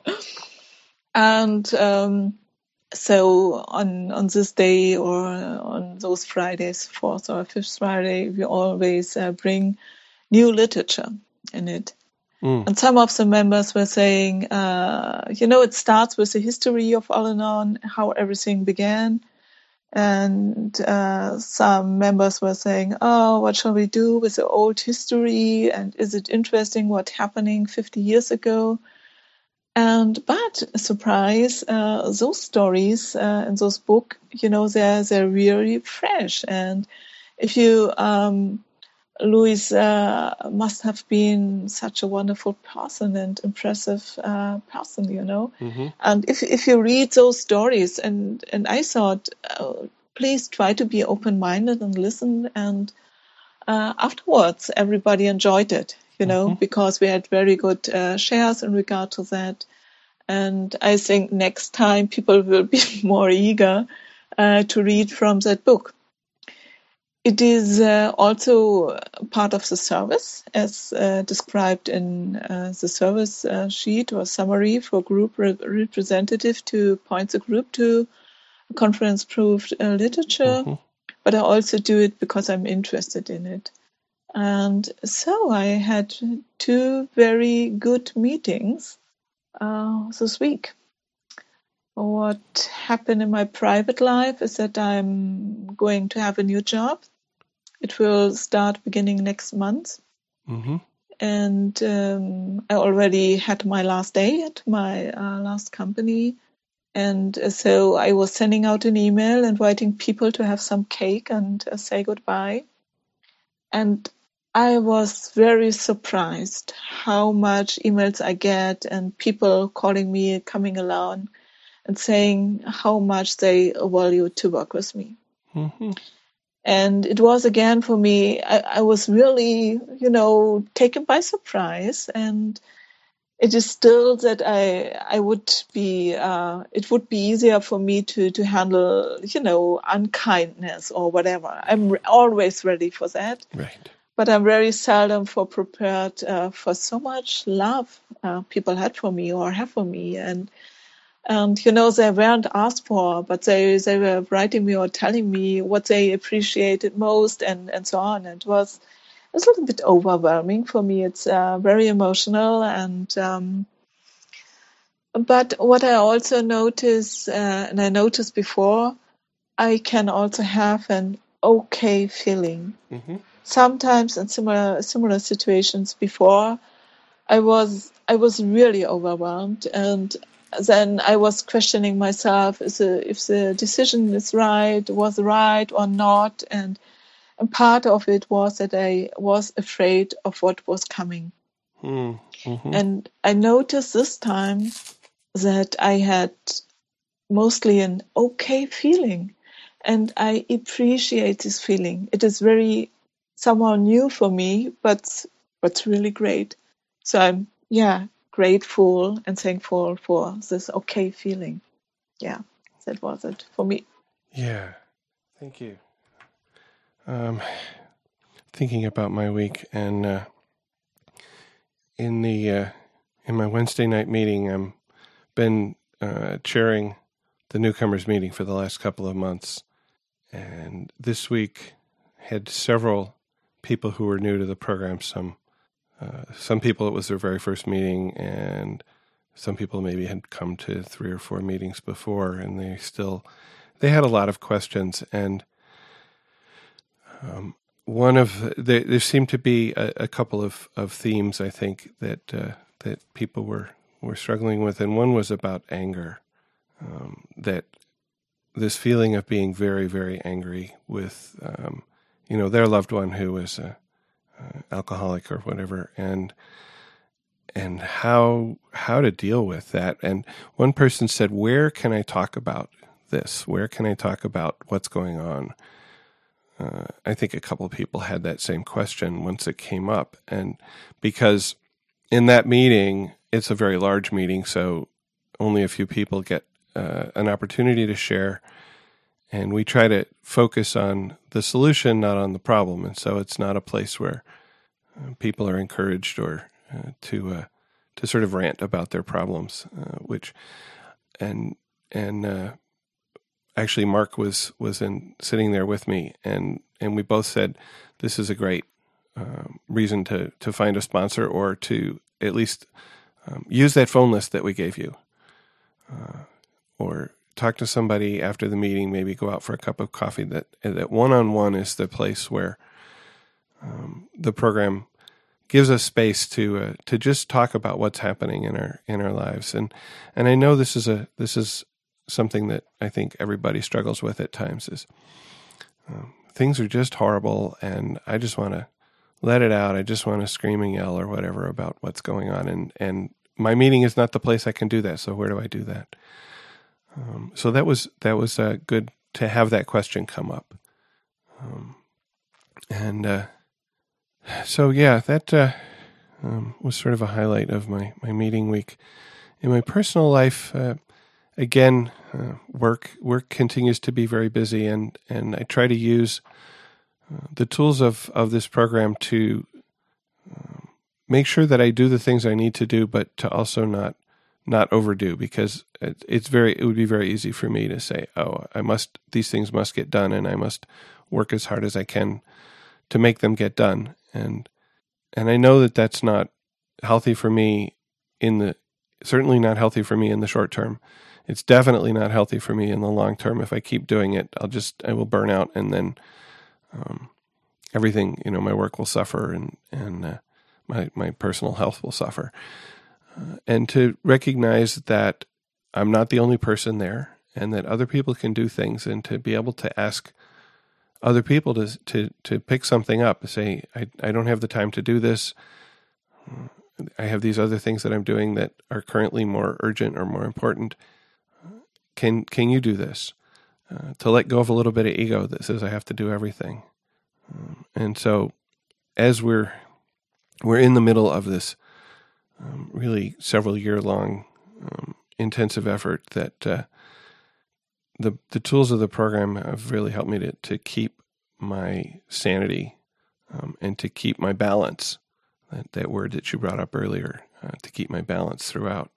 And so on this day or on those Fridays, fourth or fifth Friday, we always bring new literature in it. Mm. And some of the members were saying, it starts with the history of Al-Anon, how everything began. And some members were saying, oh, what shall we do with the old history? And is it interesting what's happening 50 years ago? But surprise, those stories in those books, they're really fresh. And if you, Louis must have been such a wonderful person and impressive person, Mm-hmm. And if you read those stories, and I thought, please try to be open-minded and listen. And afterwards, everybody enjoyed it, Mm-hmm. because we had very good shares in regard to that. And I think next time people will be more eager to read from that book. It is also part of the service, as described in the service sheet or summary for group representative to point the group to conference-approved literature. Mm-hmm. But I also do it because I'm interested in it. And so I had 2 very good meetings this week. What happened in my private life is that I'm going to have a new job. It will start beginning next month. Mm-hmm. And I already had my last day at my last company. And so I was sending out an email inviting people to have some cake and say goodbye. And I was very surprised how much emails I get and people calling me, coming along and saying how much they value to work with me. Mm-hmm. And it was again for me, I was really, taken by surprise. And it is still that I would be, it would be easier for me to handle, unkindness or whatever. I'm always ready for that. Right. But I'm very seldom prepared for so much love people had for me or have for me. And they weren't asked for, but they were writing me or telling me what they appreciated most and so on. It's a little bit overwhelming for me. It's very emotional. But what I also notice, and I noticed before, I can also have an okay feeling. Mm-hmm. Sometimes in similar situations before, I was really overwhelmed, and then I was questioning myself if the decision was right or not, and part of it was that I was afraid of what was coming. Mm-hmm. And I noticed this time that I had mostly an okay feeling, and I appreciate this feeling. It is very somehow new for me, but really great. So I'm grateful and thankful for this okay feeling. Yeah, that was it for me. Yeah, thank you. Thinking about my week, and in my Wednesday night meeting, I'm been chairing the newcomers meeting for the last couple of months, and this week had several people who were new to the program. Some people it was their very first meeting, and some people maybe had come to 3 or 4 meetings before, and they had a lot of questions. And there seemed to be a couple of themes, I think, that people were struggling with, and one was about anger. That this feeling of being very, very angry with, their loved one who was alcoholic or whatever, and how to deal with that. And one person said, where can I talk about this? Where can I talk about what's going on? I think a couple of people had that same question once it came up. And because in that meeting, it's a very large meeting, so only a few people get an opportunity to share. And we try to focus on the solution, not on the problem. And so it's not a place where people are encouraged or to sort of rant about their problems, actually Mark was sitting there with me, and we both said this is a great reason to find a sponsor, or to at least use that phone list that we gave you, or talk to somebody after the meeting, maybe go out for a cup of coffee. That one-on-one is the place where the program gives us space to just talk about what's happening in our lives. And I know this is something that I think everybody struggles with at times, is things are just horrible, and I just want to let it out. I just want to scream and yell or whatever about what's going on. And my meeting is not the place I can do that. So where do I do that? So that was good to have that question come up. So yeah, that was sort of a highlight of my meeting week. In my personal life, again, work continues to be very busy, and I try to use the tools of this program to make sure that I do the things I need to do, but to also not overdo, because it would be very easy for me to say, oh, these things must get done, and I must work as hard as I can to make them get done. And I know that that's not healthy for me certainly not healthy for me in the short term. It's definitely not healthy for me in the long term. If I keep doing it, I will burn out, and then everything, my work will suffer, and my personal health will suffer. And to recognize that I'm not the only person there, and that other people can do things, and to be able to ask other people to pick something up, say, I don't have the time to do this. I have these other things that I'm doing that are currently more urgent or more important. Can you do this? To let go of a little bit of ego that says I have to do everything. And so as we're in the middle of this really several year-long intensive effort, that the tools of the program have really helped me to keep my sanity and to keep my balance, that word that you brought up earlier, to keep my balance throughout.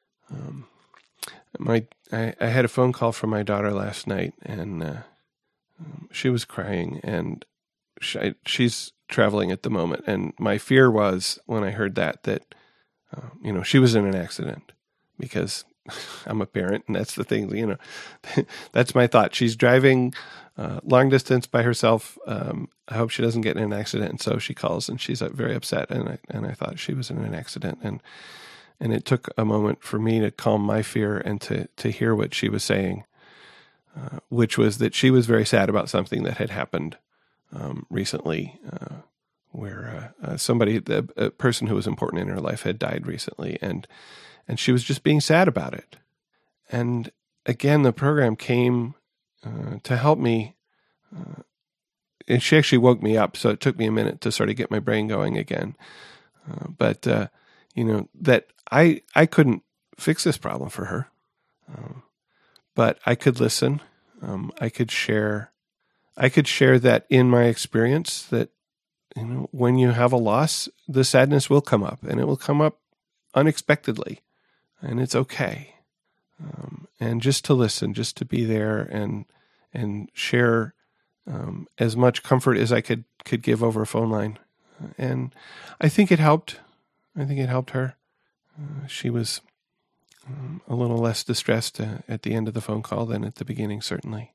I had a phone call from my daughter last night, and she was crying, and she's traveling at the moment. And my fear was, when I heard that she was in an accident, because I'm a parent, and that's the thing, that's my thought. She's driving long distance by herself. I hope she doesn't get in an accident. And so she calls, and she's very upset. And I thought she was in an accident. And it took a moment for me to calm my fear and to hear what she was saying, which was that she was very sad about something that had happened recently, where a person who was important in her life had died recently, and she was just being sad about it. And again, the program came to help me, and she actually woke me up, so it took me a minute to sort of get my brain going again. But that I couldn't fix this problem for her, but I could listen. I could share that in my experience, that when you have a loss, the sadness will come up, and it will come up unexpectedly, and it's okay. And just to listen, just to be there and share as much comfort as I could give over a phone line. And I think it helped. I think it helped her. She was a little less distressed at the end of the phone call than at the beginning, certainly.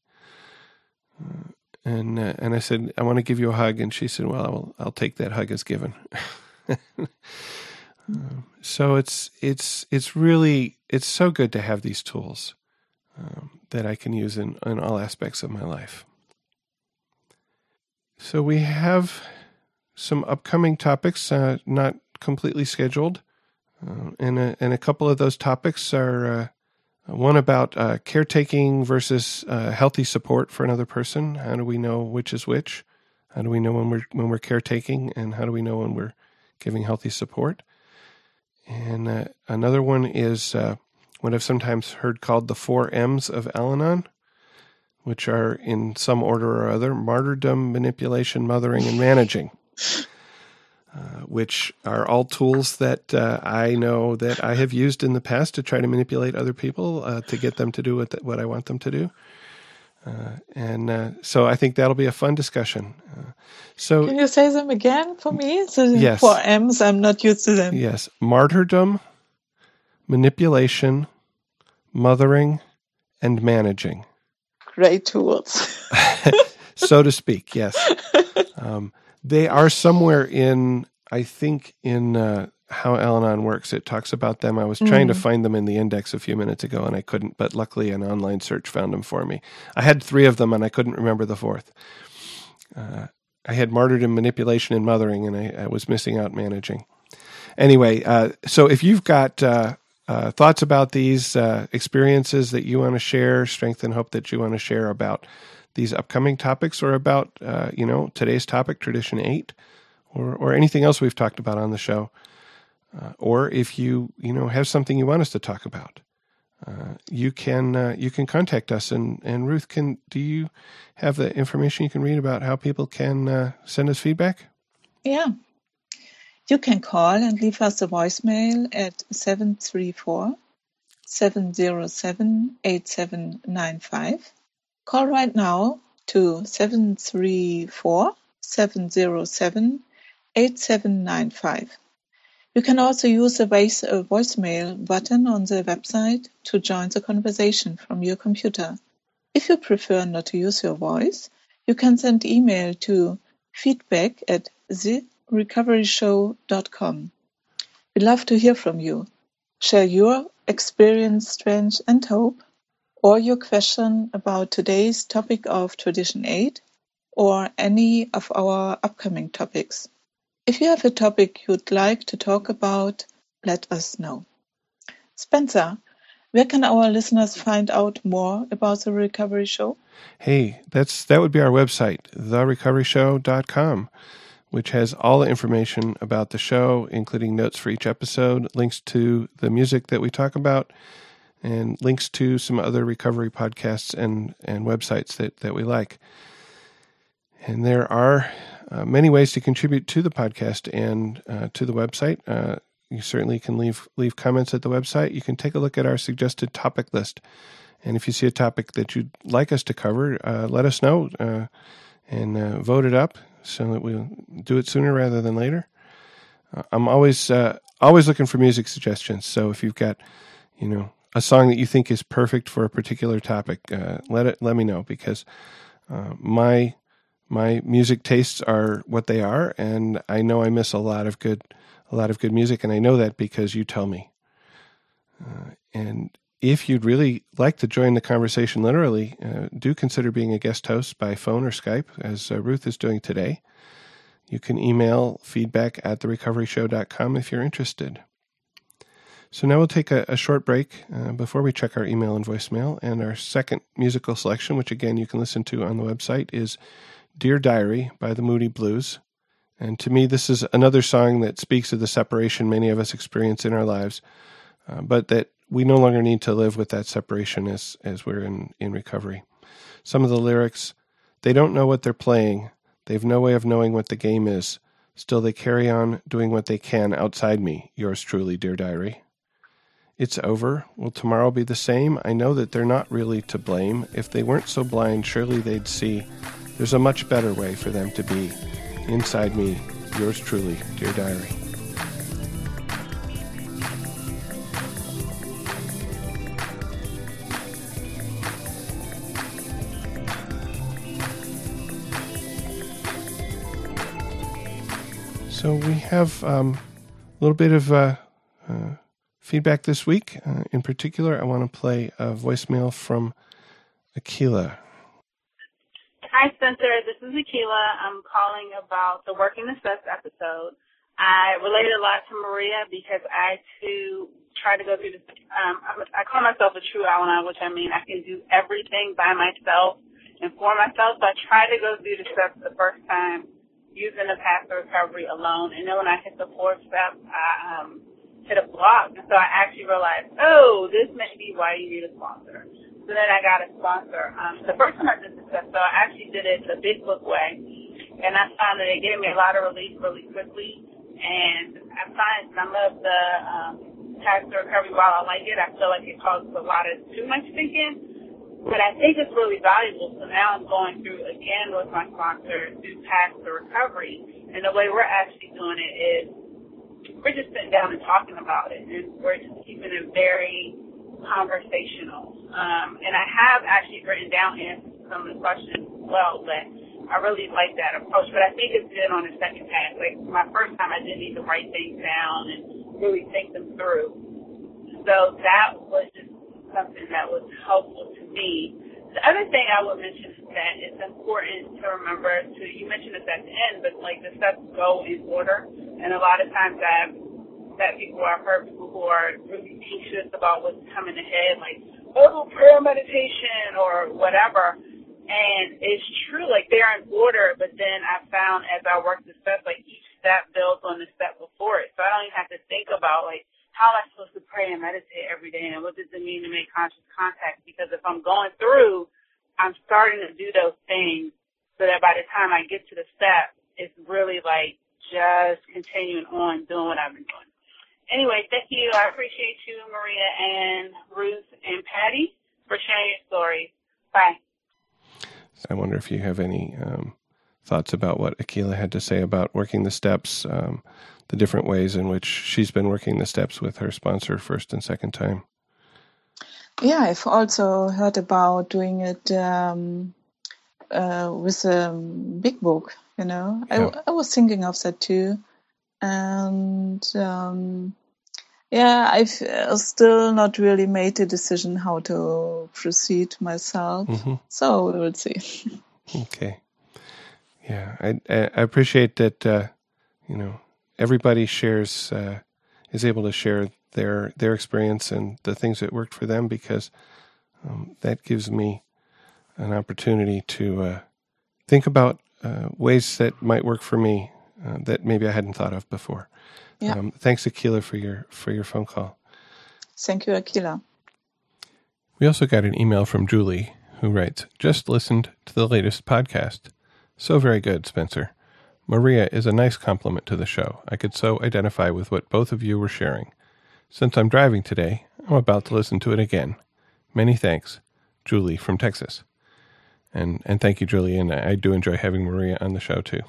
And I said, I want to give you a hug. And she said, well, I'll take that hug as given. So it's so good to have these tools that I can use in all aspects of my life. So we have some upcoming topics, not completely scheduled. And a couple of those topics are one about caretaking versus healthy support for another person. How do we know which is which? How do we know when we're caretaking, and how do we know when we're giving healthy support? And another one is what I've sometimes heard called the 4 M's of Al-Anon, which are in some order or other: martyrdom, manipulation, mothering, and managing. Which are all tools that I know that I have used in the past to try to manipulate other people to get them to do what I want them to do. So I think that'll be a fun discussion. So can you say them again for me? So yes. 4 M's, I'm not used to them. Yes. Martyrdom, manipulation, mothering, and managing. Great tools. So to speak, yes. They are somewhere in, I think, in How Al-Anon Works. It talks about them. I was trying to find them in the index a few minutes ago, and I couldn't, but luckily an online search found them for me. I had 3 of them, and I couldn't remember the 4th. I had martyrdom, manipulation, and mothering, and I was missing out managing. Anyway, so if you've got thoughts about these experiences that you want to share, strength and hope that you want to share about these upcoming topics, or about, today's topic, Tradition 8, or anything else we've talked about on the show, or if you have something you want us to talk about, you can contact us. And Ruth, do you have the information you can read about how people can send us feedback? Yeah. You can call and leave us a voicemail at 734-707-8795. Call right now to 734-707-8795. You can also use the voicemail button on the website to join the conversation from your computer. If you prefer not to use your voice, you can send email to feedback@therecoveryshow.com. We'd love to hear from you. Share your experience, strength, and hope, or your question about today's topic of Tradition 8, or any of our upcoming topics. If you have a topic you'd like to talk about, let us know. Spencer, where can our listeners find out more about The Recovery Show? Hey, that would be our website, therecoveryshow.com, which has all the information about the show, including notes for each episode, links to the music that we talk about, and links to some other recovery podcasts and websites that we like. And there are many ways to contribute to the podcast and to the website. You certainly can leave comments at the website. You can take a look at our suggested topic list. And if you see a topic that you'd like us to cover, let us know and vote it up so that we'll do it sooner rather than later. I'm always looking for music suggestions. So if you've got, a song that you think is perfect for a particular topic, let me know, because my music tastes are what they are, and I know I miss a lot of good music, and I know that because you tell me. And if you'd really like to join the conversation literally, do consider being a guest host by phone or Skype, as Ruth is doing today. You can email feedback@therecoveryshow.com if you're interested. So now we'll take a short break before we check our email and voicemail. And our second musical selection, which again you can listen to on the website, is Dear Diary by the Moody Blues. And to me, this is another song that speaks of the separation many of us experience in our lives, but that we no longer need to live with that separation as we're in recovery. Some of the lyrics: they don't know what they're playing. They've no way of knowing what the game is. Still they carry on doing what they can outside me. Yours truly, Dear Diary. It's over. Will tomorrow be the same? I know that they're not really to blame. If they weren't so blind, surely they'd see there's a much better way for them to be. Inside me, yours truly, Dear Diary. So we have a little bit of feedback this week. In particular, I want to play a voicemail from Akila. Hi, Spencer. This is Akila. I'm calling about the Working the Steps episode. I related a lot to Maria because I, too, try to go through this. I call myself a true Al-Anon, which I mean I can do everything by myself and for myself. So I try to go through the steps the first time using the path to recovery alone. And then when I hit the fourth step, I hit a block. And so I actually realized, oh, this may be why you need a sponsor. So then I got a sponsor. The first time I did the steps, so I actually did it the Big Book way. And I found that it gave me a lot of relief really quickly. And I find some of the path to recovery, while I like it, I feel like it causes a lot of too much thinking. But I think it's really valuable. So now I'm going through again with my sponsor through path to recovery. And the way we're actually doing it is we're just sitting down and talking about it. And we're just keeping it very conversational. And I have actually written down answers to some of the questions as well, but I really like that approach. But I think it's good on the second pass. Like my first time, I didn't need to write things down and really think them through. So that was just something that was helpful to me. The other thing I would mention is that it's important to remember to, you mentioned this at the end, but like the steps go in order. And a lot of times I've heard people who are really anxious about what's coming ahead, like, oh, prayer meditation or whatever. And it's true, like they're in order, but then I found as I work the steps, like each step builds on the step before it. So I don't even have to think about like, how am I supposed to pray and meditate every day, and what does it mean to make conscious contact? Because if I'm going through, I'm starting to do those things so that by the time I get to the step, it's really like just continuing on doing what I've been doing. Anyway, thank you. I appreciate you, Maria and Ruth and Patty, for sharing your stories. Bye. I wonder if you have any thoughts about what Akilah had to say about working the steps, the different ways in which she's been working the steps with her sponsor first and second time. Yeah, I've also heard about doing it with a big book, you know. Yeah. I was thinking of that too. And I've still not really made a decision how to proceed myself. Mm-hmm. So we will see. Okay. Yeah, I appreciate that, everybody shares, is able to share their experience and the things that worked for them, because that gives me an opportunity to think about ways that might work for me that maybe I hadn't thought of before. Yeah. Thanks, Akilah, for your phone call. Thank you, Akilah. We also got an email from Julie, who writes, "Just listened to the latest podcast. So very good, Spencer. Maria is a nice compliment to the show. I could so identify with what both of you were sharing. Since I'm driving today, I'm about to listen to it again. Many thanks, Julie from Texas." And thank you, Julie, and I do enjoy having Maria on the show too.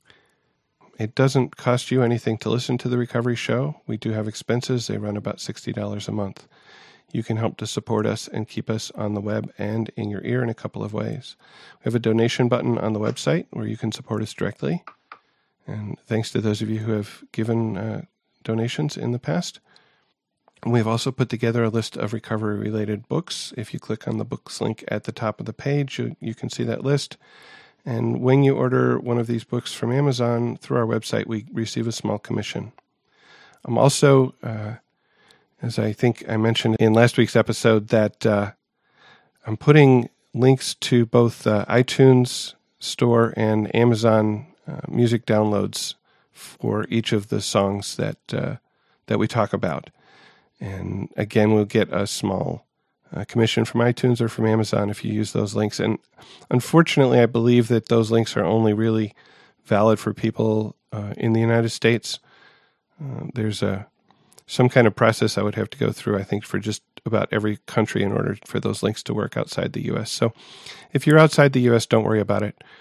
It doesn't cost you anything to listen to the Recovery Show. We do have expenses. They run about $60 a month. You can help to support us and keep us on the web and in your ear in a couple of ways. We have a donation button on the website where you can support us directly. And thanks to those of you who have given donations in the past. We've also put together a list of recovery-related books. If you click on the books link at the top of the page, you can see that list. And when you order one of these books from Amazon through our website, we receive a small commission. I'm also, as I think I mentioned in last week's episode, that I'm putting links to both iTunes Store and Amazon music downloads for each of the songs that we talk about. And again, we'll get a small commission from iTunes or from Amazon if you use those links. And unfortunately, I believe that those links are only really valid for people in the United States. There's some kind of process I would have to go through, I think, for just about every country in order for those links to work outside the U.S. So if you're outside the U.S., don't worry about it.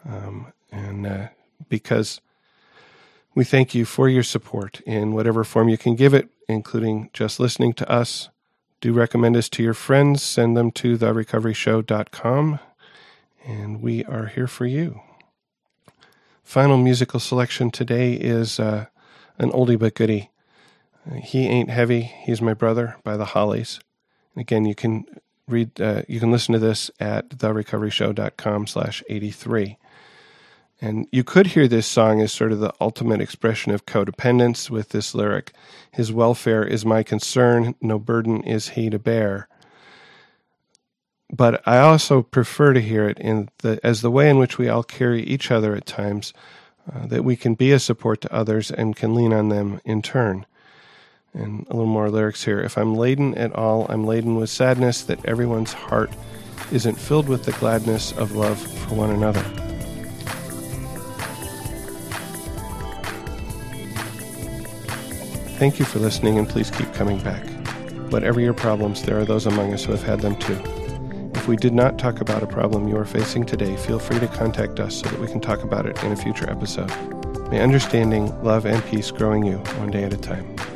Because we thank you for your support in whatever form you can give it, including just listening to us. Do recommend us to your friends. Send them to therecoveryshow.com. And we are here for you. Final musical selection today is an oldie but goodie. He Ain't Heavy, He's My Brother by the Hollies. Again, you can listen to this at therecoveryshow.com/83. And you could hear this song as sort of the ultimate expression of codependence with this lyric, "His welfare is my concern, no burden is he to bear." But I also prefer to hear it as the way in which we all carry each other at times, that we can be a support to others and can lean on them in turn. And a little more lyrics here. "If I'm laden at all, I'm laden with sadness that everyone's heart isn't filled with the gladness of love for one another." Thank you for listening, and please keep coming back. Whatever your problems, there are those among us who have had them too. If we did not talk about a problem you are facing today, feel free to contact us so that we can talk about it in a future episode. May understanding, love, and peace grow in you one day at a time.